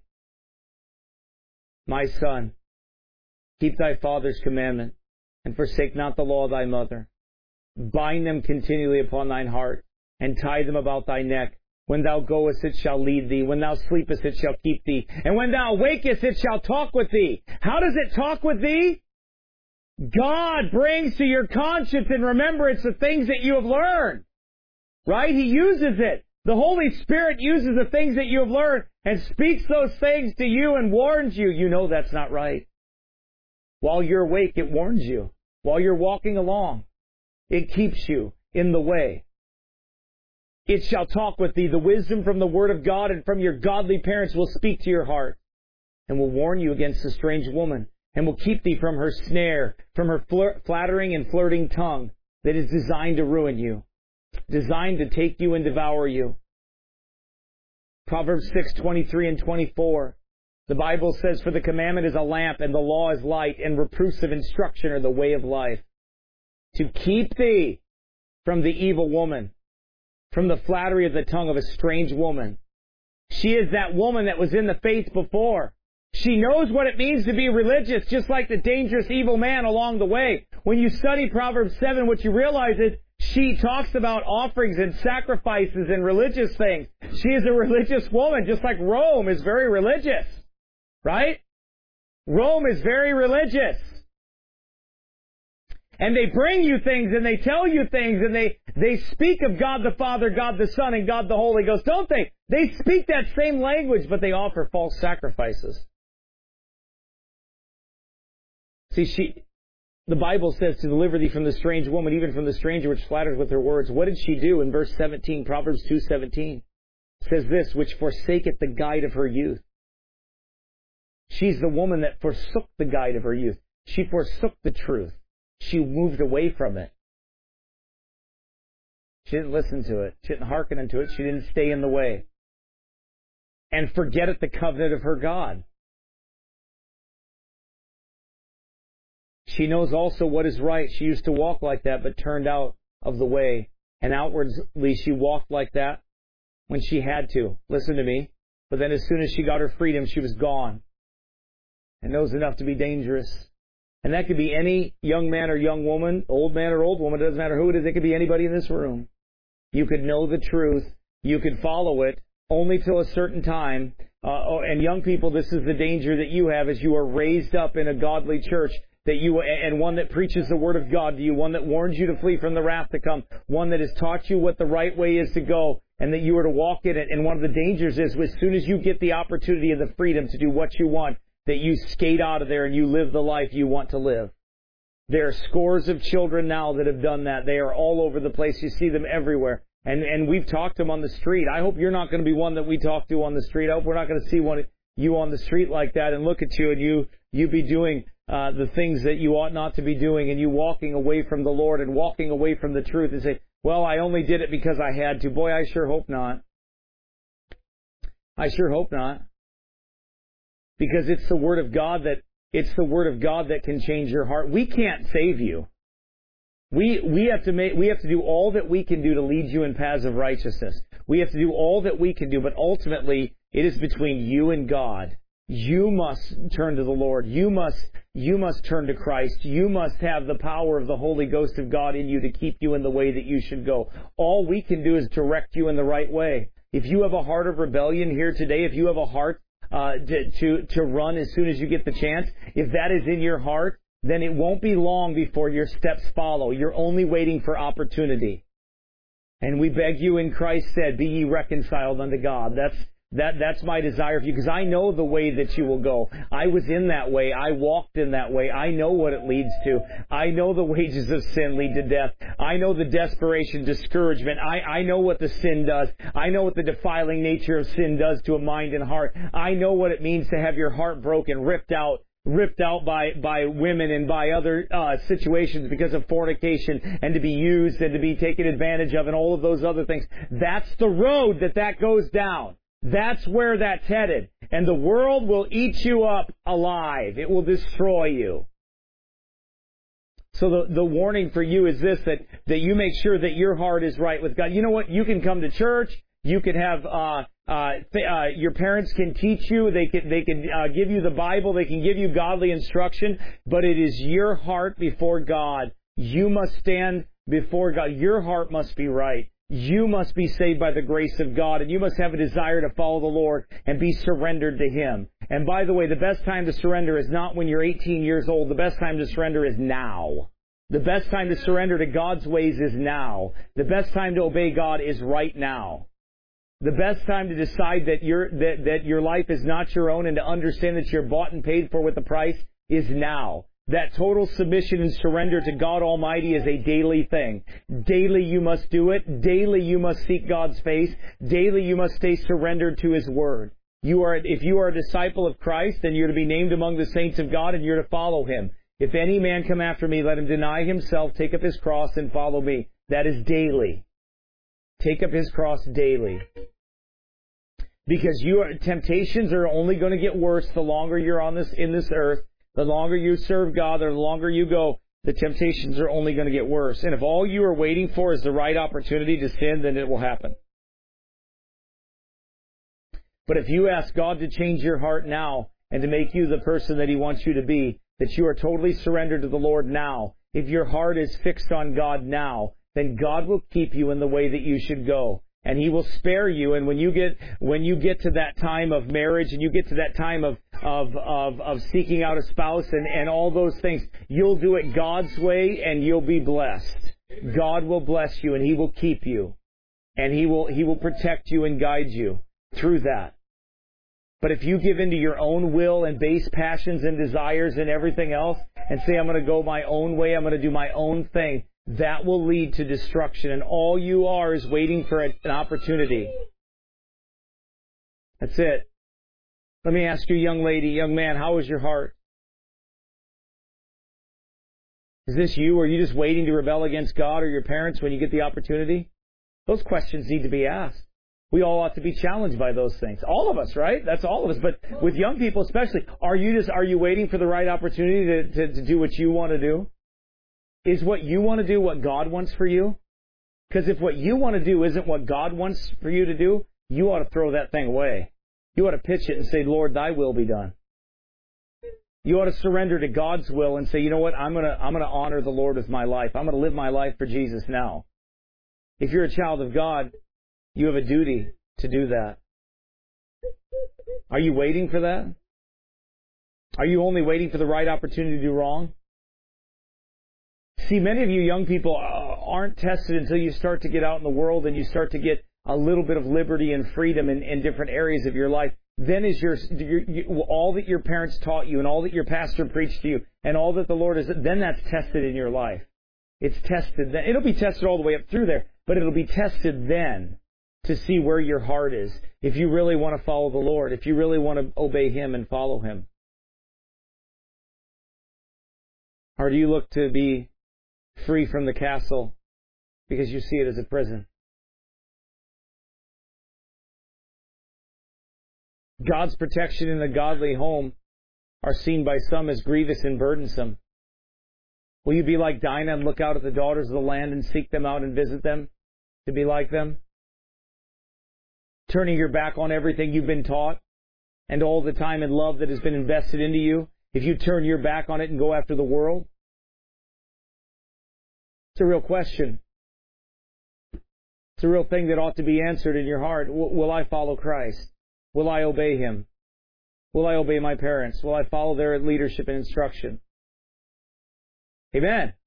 My son, keep thy father's commandment, and forsake not the law of thy mother. Bind them continually upon thine heart, and tie them about thy neck. When thou goest, it shall lead thee. When thou sleepest, it shall keep thee. And when thou awakest, it shall talk with thee. How does it talk with thee? God brings to your conscience and remembrance the things that you have learned. Right? He uses it. The Holy Spirit uses the things that you have learned and speaks those things to you and warns you. You know that's not right. While you're awake, it warns you. While you're walking along, it keeps you in the way. It shall talk with thee. The wisdom from the Word of God and from your godly parents will speak to your heart and will warn you against the strange woman and will keep thee from her snare, from her flattering and flirting tongue that is designed to ruin you, designed to take you and devour you. Proverbs 6:23 and 24. The Bible says, for the commandment is a lamp and the law is light, and reproofs of instruction are the way of life. To keep thee from the evil woman, from the flattery of the tongue of a strange woman. She is that woman that was in the faith before. She knows what it means to be religious, just like the dangerous evil man along the way. When you study Proverbs 7, what you realize is she talks about offerings and sacrifices and religious things. She is a religious woman, just like Rome is very religious. Right? Rome is very religious. And they bring you things and they tell you things and they speak of God the Father, God the Son, and God the Holy Ghost, don't they? They speak that same language, but they offer false sacrifices. See, the Bible says to deliver thee from the strange woman, even from the stranger which flatters with her words. What did she do in verse 17, Proverbs 2:17? It says this, which forsaketh the guide of her youth. She's the woman that forsook the guide of her youth. She forsook the truth. She moved away from it. She didn't listen to it. She didn't hearken unto it. She didn't stay in the way. And forgetteth the covenant of her God. She knows also what is right. She used to walk like that, but turned out of the way. And outwardly she walked like that when she had to. Listen to me. But then as soon as she got her freedom, she was gone. And knows enough to be dangerous. And that could be any young man or young woman, old man or old woman, it doesn't matter who it is. It could be anybody in this room. You could know the truth. You could follow it only till a certain time. And young people, this is the danger that you have as you are raised up in a godly church, and one that preaches the Word of God to you, one that warns you to flee from the wrath to come, one that has taught you what the right way is to go, and that you are to walk in it. And one of the dangers is as soon as you get the opportunity and the freedom to do what you want, that you skate out of there and you live the life you want to live. There are scores of children now that have done that. They are all over the place. You see them everywhere. And we've talked to them on the street. I hope you're not going to be one that we talk to on the street. I hope we're not going to see you on the street like that and look at you and you be doing the things that you ought not to be doing, and you walking away from the Lord and walking away from the truth and say, well, I only did it because I had to. Boy, I sure hope not. I sure hope not. Because it's the Word of God that can change your heart. We can't save you. We have to do all that we can do to lead you in paths of righteousness. We have to do all that we can do, but ultimately it is between you and God. You must turn to the Lord. You must turn to Christ. You must have the power of the Holy Ghost of God in you to keep you in the way that you should go. All we can do is direct you in the right way. If you have a heart of rebellion here today, if you have a heart to run as soon as you get the chance, if that is in your heart, then it won't be long before your steps follow. You're only waiting for opportunity. And we beg you in Christ said, be ye reconciled unto God. That's my desire for you, because I know the way that you will go. I was in that way. I walked in that way. I know what it leads to. I know the wages of sin lead to death. I know the desperation, discouragement. I know what the sin does. I know what the defiling nature of sin does to a mind and heart. I know what it means to have your heart broken, ripped out by women and by other situations because of fornication, and to be used and to be taken advantage of and all of those other things. That's the road that goes down. That's where that's headed. And the world will eat you up alive. It will destroy you. So the warning for you is this, that you make sure that your heart is right with God. You know what? You can come to church. You can have, your parents can teach you. They can give you the Bible. They can give you godly instruction. But it is your heart before God. You must stand before God. Your heart must be right. You must be saved by the grace of God, and you must have a desire to follow the Lord and be surrendered to Him. And by the way, the best time to surrender is not when you're 18 years old. The best time to surrender is now. The best time to surrender to God's ways is now. The best time to obey God is right now. The best time to decide that your life is not your own and to understand that you're bought and paid for with a price is now. That total submission and surrender to God Almighty is a daily thing. Daily you must do it. Daily you must seek God's face. Daily you must stay surrendered to His Word. If you are a disciple of Christ, then you're to be named among the saints of God and you're to follow Him. If any man come after me, let him deny himself, take up his cross, and follow me. That is daily. Take up his cross daily. Because temptations are only going to get worse the longer you're in this earth. The longer you serve God, or the longer you go, the temptations are only going to get worse. And if all you are waiting for is the right opportunity to sin, then it will happen. But if you ask God to change your heart now and to make you the person that He wants you to be, that you are totally surrendered to the Lord now, if your heart is fixed on God now, then God will keep you in the way that you should go. And He will spare you. And when you get to that time of marriage, and you get to that time of seeking out a spouse and all those things, you'll do it God's way and you'll be blessed. God will bless you and He will keep you. And He will protect you and guide you through that. But if you give into your own will and base passions and desires and everything else and say, I'm going to go my own way, I'm going to do my own thing, that will lead to destruction, and all you are is waiting for an opportunity. That's it. Let me ask you, young lady, young man, how is your heart? Is this you, or are you just waiting to rebel against God or your parents when you get the opportunity? Those questions need to be asked. We all ought to be challenged by those things. All of us, right? That's all of us. But with young people especially, are you waiting for the right opportunity to do what you want to do? Is what you want to do what God wants for you? Because if what you want to do isn't what God wants for you to do, you ought to throw that thing away. You ought to pitch it and say, Lord, thy will be done. You ought to surrender to God's will and say, you know what, I'm gonna honor the Lord with my life. I'm gonna live my life for Jesus now. If you're a child of God, you have a duty to do that. Are you waiting for that? Are you only waiting for the right opportunity to do wrong? See, many of you young people aren't tested until you start to get out in the world and you start to get a little bit of liberty and freedom in different areas of your life. Then is all that your parents taught you and all that your pastor preached to you and all that the Lord has, then that's tested in your life. It's tested then. It'll be tested all the way up through there, but it'll be tested then to see where your heart is. If you really want to follow the Lord, if you really want to obey Him and follow Him. Or do you look to be free from the castle because you see it as a prison? God's protection in a godly home are seen by some as grievous and burdensome. Will you be like Dinah and look out at the daughters of the land and seek them out and visit them to be like them? Turning your back on everything you've been taught and all the time and love that has been invested into you, if you turn your back on it and go after the world? It's a real question. It's a real thing that ought to be answered in your heart. Will I follow Christ? Will I obey Him? Will I obey my parents? Will I follow their leadership and instruction? Amen.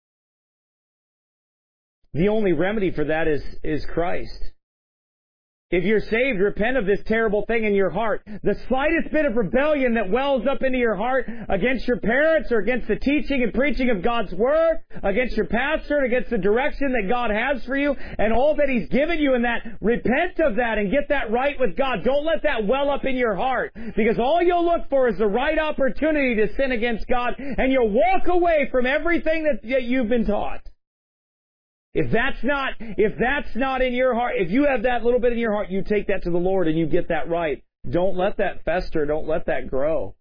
The only remedy for that is Christ. If you're saved, repent of this terrible thing in your heart. The slightest bit of rebellion that wells up into your heart against your parents or against the teaching and preaching of God's Word, against your pastor, and against the direction that God has for you, and all that He's given you in that, repent of that and get that right with God. Don't let that well up in your heart, because all you'll look for is the right opportunity to sin against God, and you'll walk away from everything that you've been taught. If that's not in your heart, if you have that little bit in your heart, you take that to the Lord and you get that right. Don't let that fester. Don't let that grow.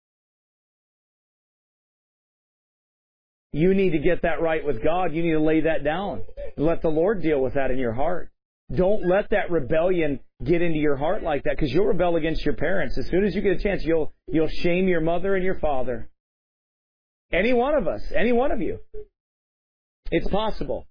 You need to get that right with God. You need to lay that down. Let the Lord deal with that in your heart. Don't let that rebellion get into your heart like that, because you'll rebel against your parents. As soon as you get a chance, you'll shame your mother and your father. Any one of us, any one of you. It's possible.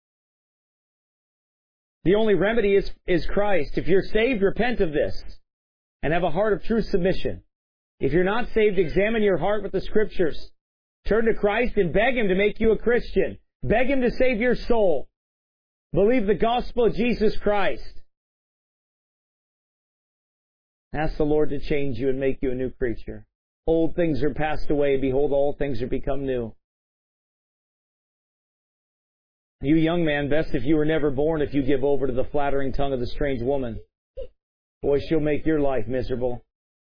The only remedy is Christ. If you're saved, repent of this and have a heart of true submission. If you're not saved, examine your heart with the Scriptures. Turn to Christ and beg Him to make you a Christian. Beg Him to save your soul. Believe the gospel of Jesus Christ. Ask the Lord to change you and make you a new creature. Old things are passed away. Behold, all things are become new. You young man, best if you were never born if you give over to the flattering tongue of the strange woman. Boy, she'll make your life miserable.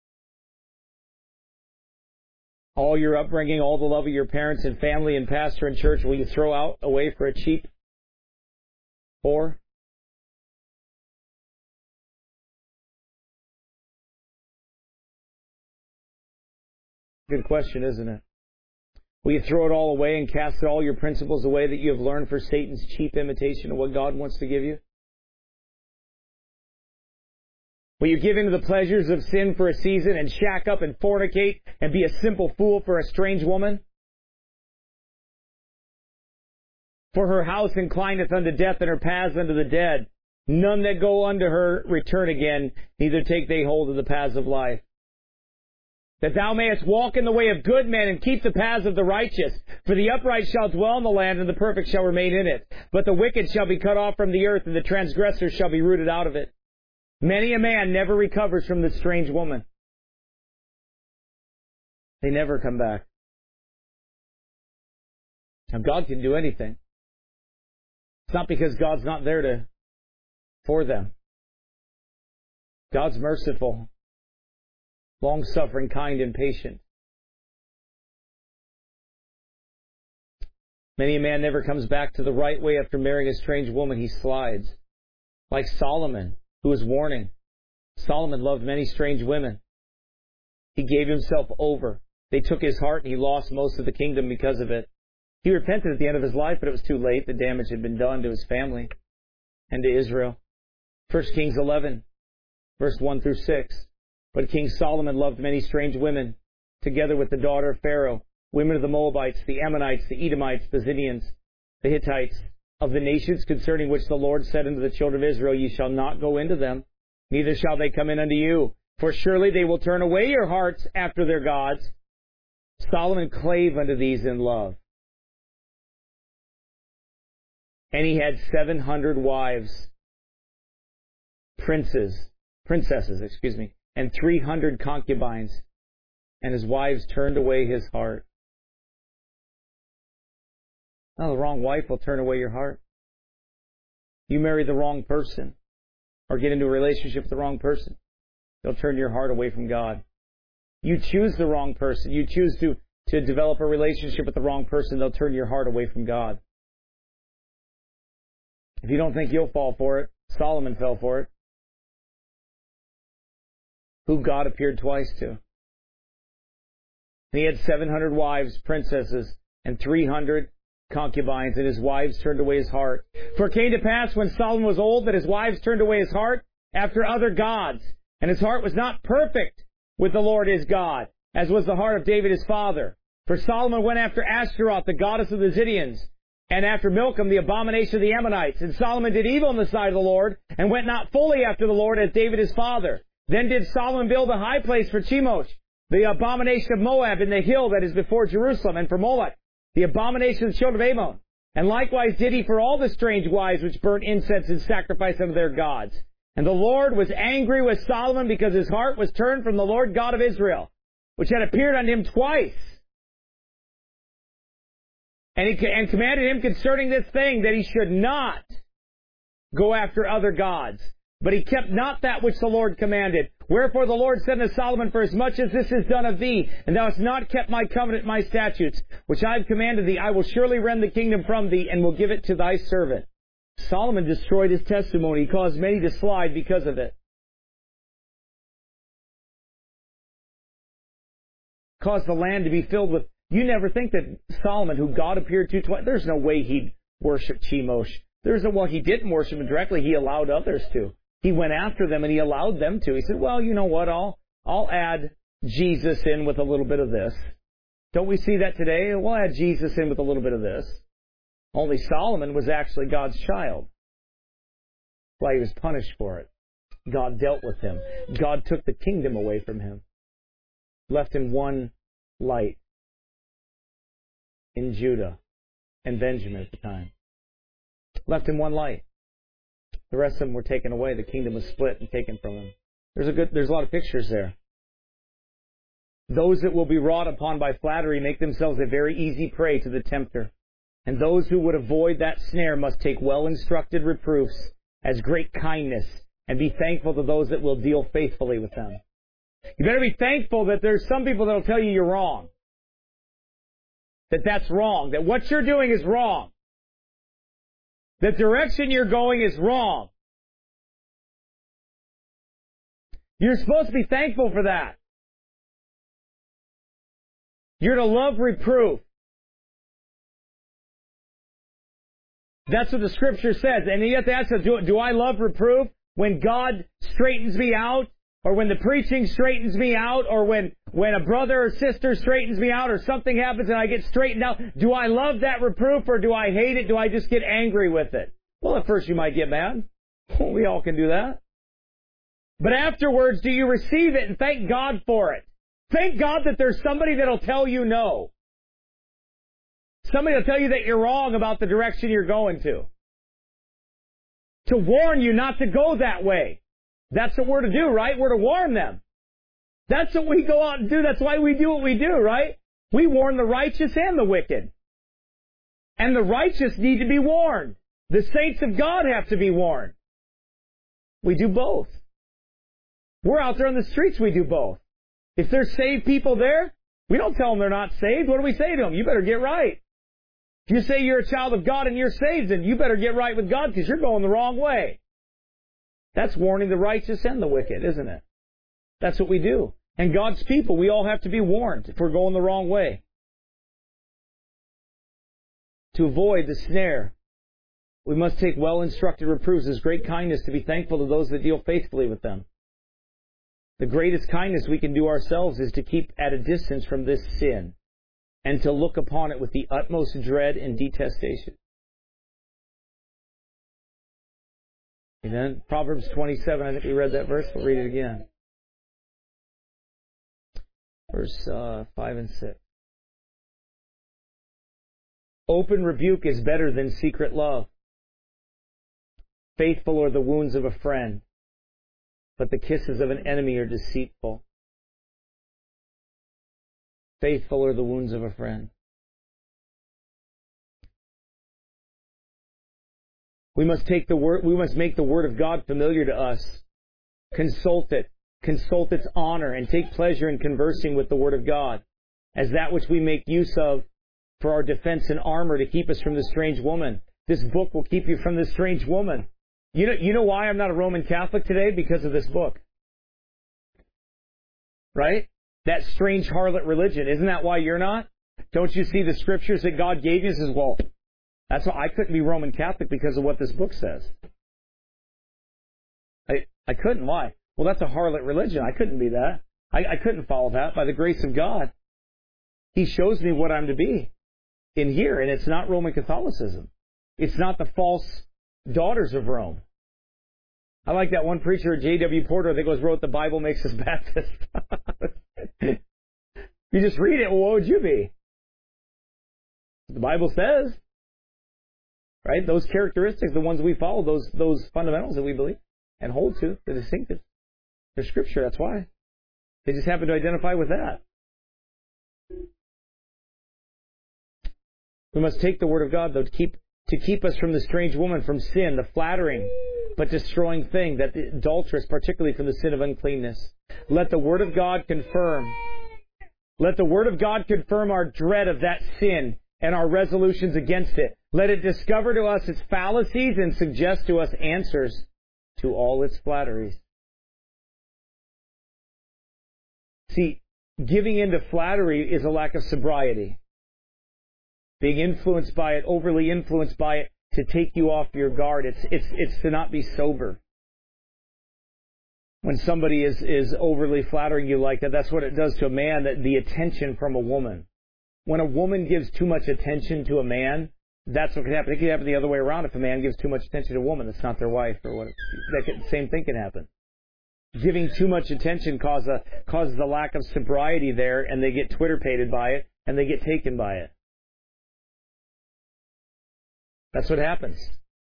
All your upbringing, all the love of your parents and family and pastor and church, will you throw out away for a cheap whore? Good question, isn't it? Will you throw it all away and cast all your principles away that you have learned for Satan's cheap imitation of what God wants to give you? Will you give in to the pleasures of sin for a season and shack up and fornicate and be a simple fool for a strange woman? For her house inclineth unto death, and her paths unto the dead. None that go unto her return again, neither take they hold of the paths of life. That thou mayest walk in the way of good men and keep the paths of the righteous. For the upright shall dwell in the land, and the perfect shall remain in it. But the wicked shall be cut off from the earth, and the transgressors shall be rooted out of it. Many a man never recovers from this strange woman. They never come back. Now, God can do anything. It's not because God's not there for them. God's merciful, long-suffering, kind, and patient. Many a man never comes back to the right way after marrying a strange woman. He slides. Like Solomon, who was warning. Solomon loved many strange women. He gave himself over. They took his heart, and he lost most of the kingdom because of it. He repented at the end of his life, but it was too late. The damage had been done to his family and to Israel. 1 Kings 11, verse 1 through 6. But King Solomon loved many strange women, together with the daughter of Pharaoh, women of the Moabites, the Ammonites, the Edomites, the Zidonians, the Hittites, of the nations concerning which the Lord said unto the children of Israel, Ye shall not go into them, neither shall they come in unto you. For surely they will turn away your hearts after their gods. Solomon clave unto these in love. And he had 700 wives, princesses, and 300 concubines, and his wives turned away his heart. Now, the wrong wife will turn away your heart. You marry the wrong person, or get into a relationship with the wrong person, they'll turn your heart away from God. You choose the wrong person, you choose to develop a relationship with the wrong person, they'll turn your heart away from God. If you don't think you'll fall for it, Solomon fell for it, who God appeared twice to. And he had 700 wives, princesses, and 300 concubines, and his wives turned away his heart. For it came to pass when Solomon was old that his wives turned away his heart after other gods, and his heart was not perfect with the Lord his God, as was the heart of David his father. For Solomon went after Ashtaroth, the goddess of the Zidonians, and after Milcom, the abomination of the Ammonites. And Solomon did evil in the sight of the Lord, and went not fully after the Lord as David his father. Then did Solomon build a high place for Chemosh, the abomination of Moab, in the hill that is before Jerusalem, and for Moloch, the abomination of the children of Ammon. And likewise did he for all the strange wives which burnt incense and sacrificed unto their gods. And the Lord was angry with Solomon because his heart was turned from the Lord God of Israel, which had appeared unto him twice. And commanded him concerning this thing that he should not go after other gods. But he kept not that which the Lord commanded. Wherefore the Lord said unto Solomon, For as much as this is done of thee, and thou hast not kept my covenant, my statutes, which I have commanded thee, I will surely rend the kingdom from thee, and will give it to thy servant. Solomon destroyed his testimony. He caused many to slide because of it. Caused the land to be filled with... You never think that Solomon, who God appeared to twice, there's no way he'd worship Chemosh. Well, he didn't worship him directly. He allowed others to. He went after them and he allowed them to. He said, well, you know what? I'll add Jesus in with a little bit of this. Don't we see that today? We'll add Jesus in with a little bit of this. Only Solomon was actually God's child. That's why he was punished for it. God dealt with him. God took the kingdom away from him. Left him one light in Judah and Benjamin at the time. Left him one light. The rest of them were taken away. The kingdom was split and taken from him. There's a lot of pictures there. Those that will be wrought upon by flattery make themselves a very easy prey to the tempter. And those who would avoid that snare must take well-instructed reproofs as great kindness and be thankful to those that will deal faithfully with them. You better be thankful that there's some people that will tell you you're wrong. That's wrong. That what you're doing is wrong. The direction you're going is wrong. You're supposed to be thankful for that. You're to love reproof. That's what the Scripture says. And you have to ask, do I love reproof when God straightens me out? Or when the preaching straightens me out? Or when a brother or sister straightens me out? Or something happens and I get straightened out? Do I love that reproof or do I hate it? Do I just get angry with it? Well, at first you might get mad. We all can do that. But afterwards, do you receive it and thank God for it? Thank God that there's somebody that'll tell you no. Somebody will tell you that you're wrong about the direction you're going to. To warn you not to go that way. That's what we're to do, right? We're to warn them. That's what we go out and do. That's why we do what we do, right? We warn the righteous and the wicked. And the righteous need to be warned. The saints of God have to be warned. We do both. We're out there on the streets, we do both. If there's saved people there, we don't tell them they're not saved. What do we say to them? You better get right. If you say you're a child of God and you're saved, then you better get right with God because you're going the wrong way. That's warning the righteous and the wicked, isn't it? That's what we do. And God's people, we all have to be warned if we're going the wrong way. To avoid the snare, we must take well-instructed reproofs as great kindness to be thankful to those that deal faithfully with them. The greatest kindness we can do ourselves is to keep at a distance from this sin and to look upon it with the utmost dread and detestation. Amen. Proverbs 27, I think we read that verse. We'll read it again. Verse 5 and 6. Open rebuke is better than secret love. Faithful are the wounds of a friend, but the kisses of an enemy are deceitful. Faithful are the wounds of a friend. We must make the Word of God familiar to us. Consult its honor, and take pleasure in conversing with the Word of God, as that which we make use of for our defense and armor to keep us from the strange woman. This book will keep you from the strange woman. You know why I'm not a Roman Catholic today? Because of this book. Right? That strange harlot religion. Isn't that why you're not? Don't you see the scriptures that God gave you? Says, well, that's why I couldn't be Roman Catholic because of what this book says. I couldn't. Why? Well, that's a harlot religion. I couldn't be that. I couldn't follow that. By the grace of God, He shows me what I'm to be in here, and it's not Roman Catholicism. It's not the false daughters of Rome. I like that one preacher, J.W. Porter, that wrote the Bible makes us Baptist. You just read it, well, what would you be? The Bible says, right? Those characteristics, the ones we follow, those fundamentals that we believe and hold to, the distinctive. They're Scripture, that's why. They just happen to identify with that. We must take the Word of God, though, to keep us from the strange woman, from sin, the flattering but destroying thing, that the adulteress, particularly from the sin of uncleanness. Let the Word of God confirm. Let the Word of God confirm our dread of that sin and our resolutions against it. Let it discover to us its fallacies and suggest to us answers to all its flatteries. See, giving in to flattery is a lack of sobriety. Being influenced by it, overly influenced by it, to take you off your guard. It's to not be sober. When somebody is overly flattering you like that, that's what it does to a man, that the attention from a woman. When a woman gives too much attention to a man, that's what can happen. It can happen the other way around. If a man gives too much attention to a woman that's not their wife, or what, same thing can happen. Giving too much attention causes a lack of sobriety there, and they get Twitter-pated by it, and they get taken by it. That's what happens.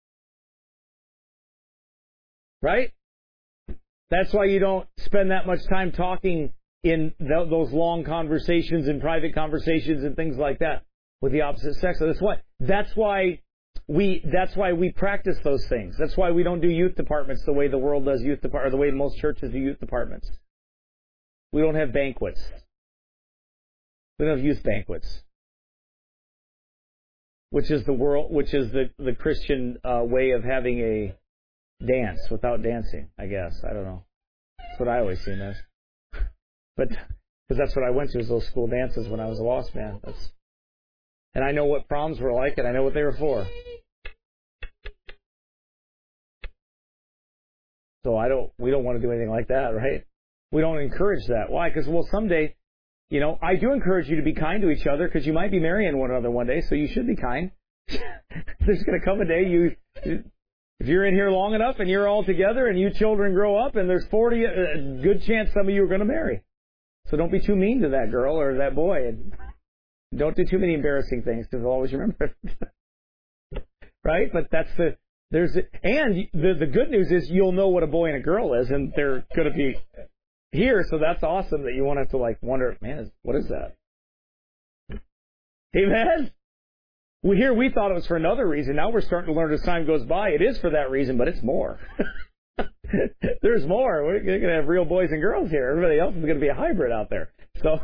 Right? That's why you don't spend that much time talking in those long conversations and private conversations and things like that with the opposite sex. So that's why we practice those things. That's why we don't do youth departments the way the world does youth departments, or the way most churches do youth departments. We don't have banquets. We don't have youth banquets. Which is the Christian way of having a dance without dancing, I guess. I don't know. That's what I always seen as. But, because that's what I went to, is those school dances when I was a lost man. And I know what proms were like, and I know what they were for. So we don't want to do anything like that, right? We don't encourage that. Why? Because, someday, I do encourage you to be kind to each other, because you might be marrying one another one day, so you should be kind. There's going to come a day if you're in here long enough and you're all together and you children grow up and there's 40, a good chance some of you are going to marry. So don't be too mean to that girl or that boy, and don't do too many embarrassing things, because they'll always remember it. Right? But the good news is you'll know what a boy and a girl is, and they're going to be here, so that's awesome that you won't have to wonder, man, what is that? Amen? We thought it was for another reason. Now we're starting to learn as time goes by. It is for that reason, but it's more. There's more. We're going to have real boys and girls here. Everybody else is going to be a hybrid out there. So,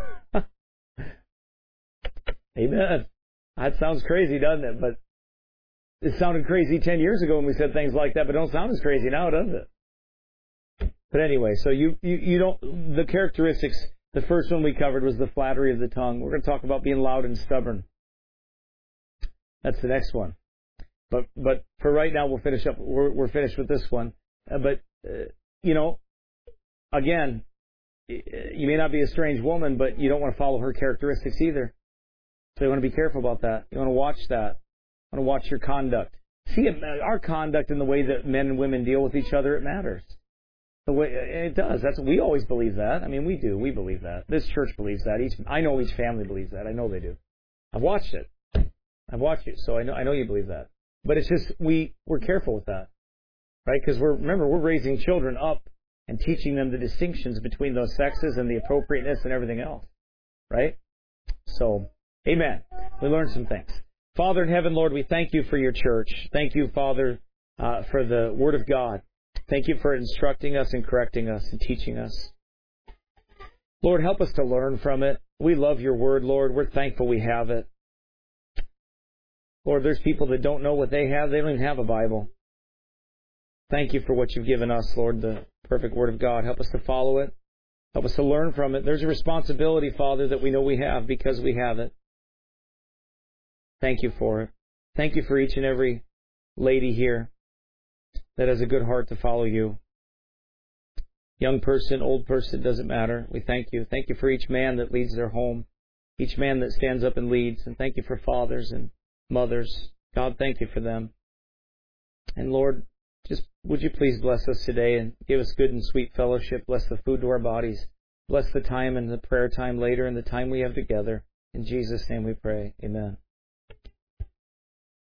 amen. That sounds crazy, doesn't it? But it sounded crazy 10 years ago when we said things like that, but it don't sound as crazy now, does it? But anyway, so you don't, the characteristics, the first one we covered was the flattery of the tongue. We're going to talk about being loud and stubborn. That's the next one. But for right now, we'll finish up. We're finished with this one. Again, you may not be a strange woman, but you don't want to follow her characteristics either. So you want to be careful about that. You want to watch that. You want to watch your conduct. See, our conduct and the way that men and women deal with each other, it matters. The way it does. We always believe that. I mean, we do. We believe that. This church believes that. I know each family believes that. I know they do. I've watched it. I've watched you, so I know you believe that. But it's just we're careful with that, right? Because we're raising children up and teaching them the distinctions between those sexes and the appropriateness and everything else, right? So, amen. We learned some things. Father in heaven, Lord, we thank you for your church. Thank you, Father, for the Word of God. Thank you for instructing us and correcting us and teaching us. Lord, help us to learn from it. We love your Word, Lord. We're thankful we have it. Lord, there's people that don't know what they have. They don't even have a Bible. Thank you for what you've given us, Lord, the perfect Word of God. Help us to follow it. Help us to learn from it. There's a responsibility, Father, that we know we have because we have it. Thank you for it. Thank you for each and every lady here that has a good heart to follow you. Young person, old person, doesn't matter. We thank you. Thank you for each man that leads their home, each man that stands up and leads. And thank you for fathers and mothers. God, thank you for them. And Lord, just would you please bless us today and give us good and sweet fellowship. Bless the food to our bodies. Bless the time and the prayer time later and the time we have together. In Jesus' name we pray. Amen.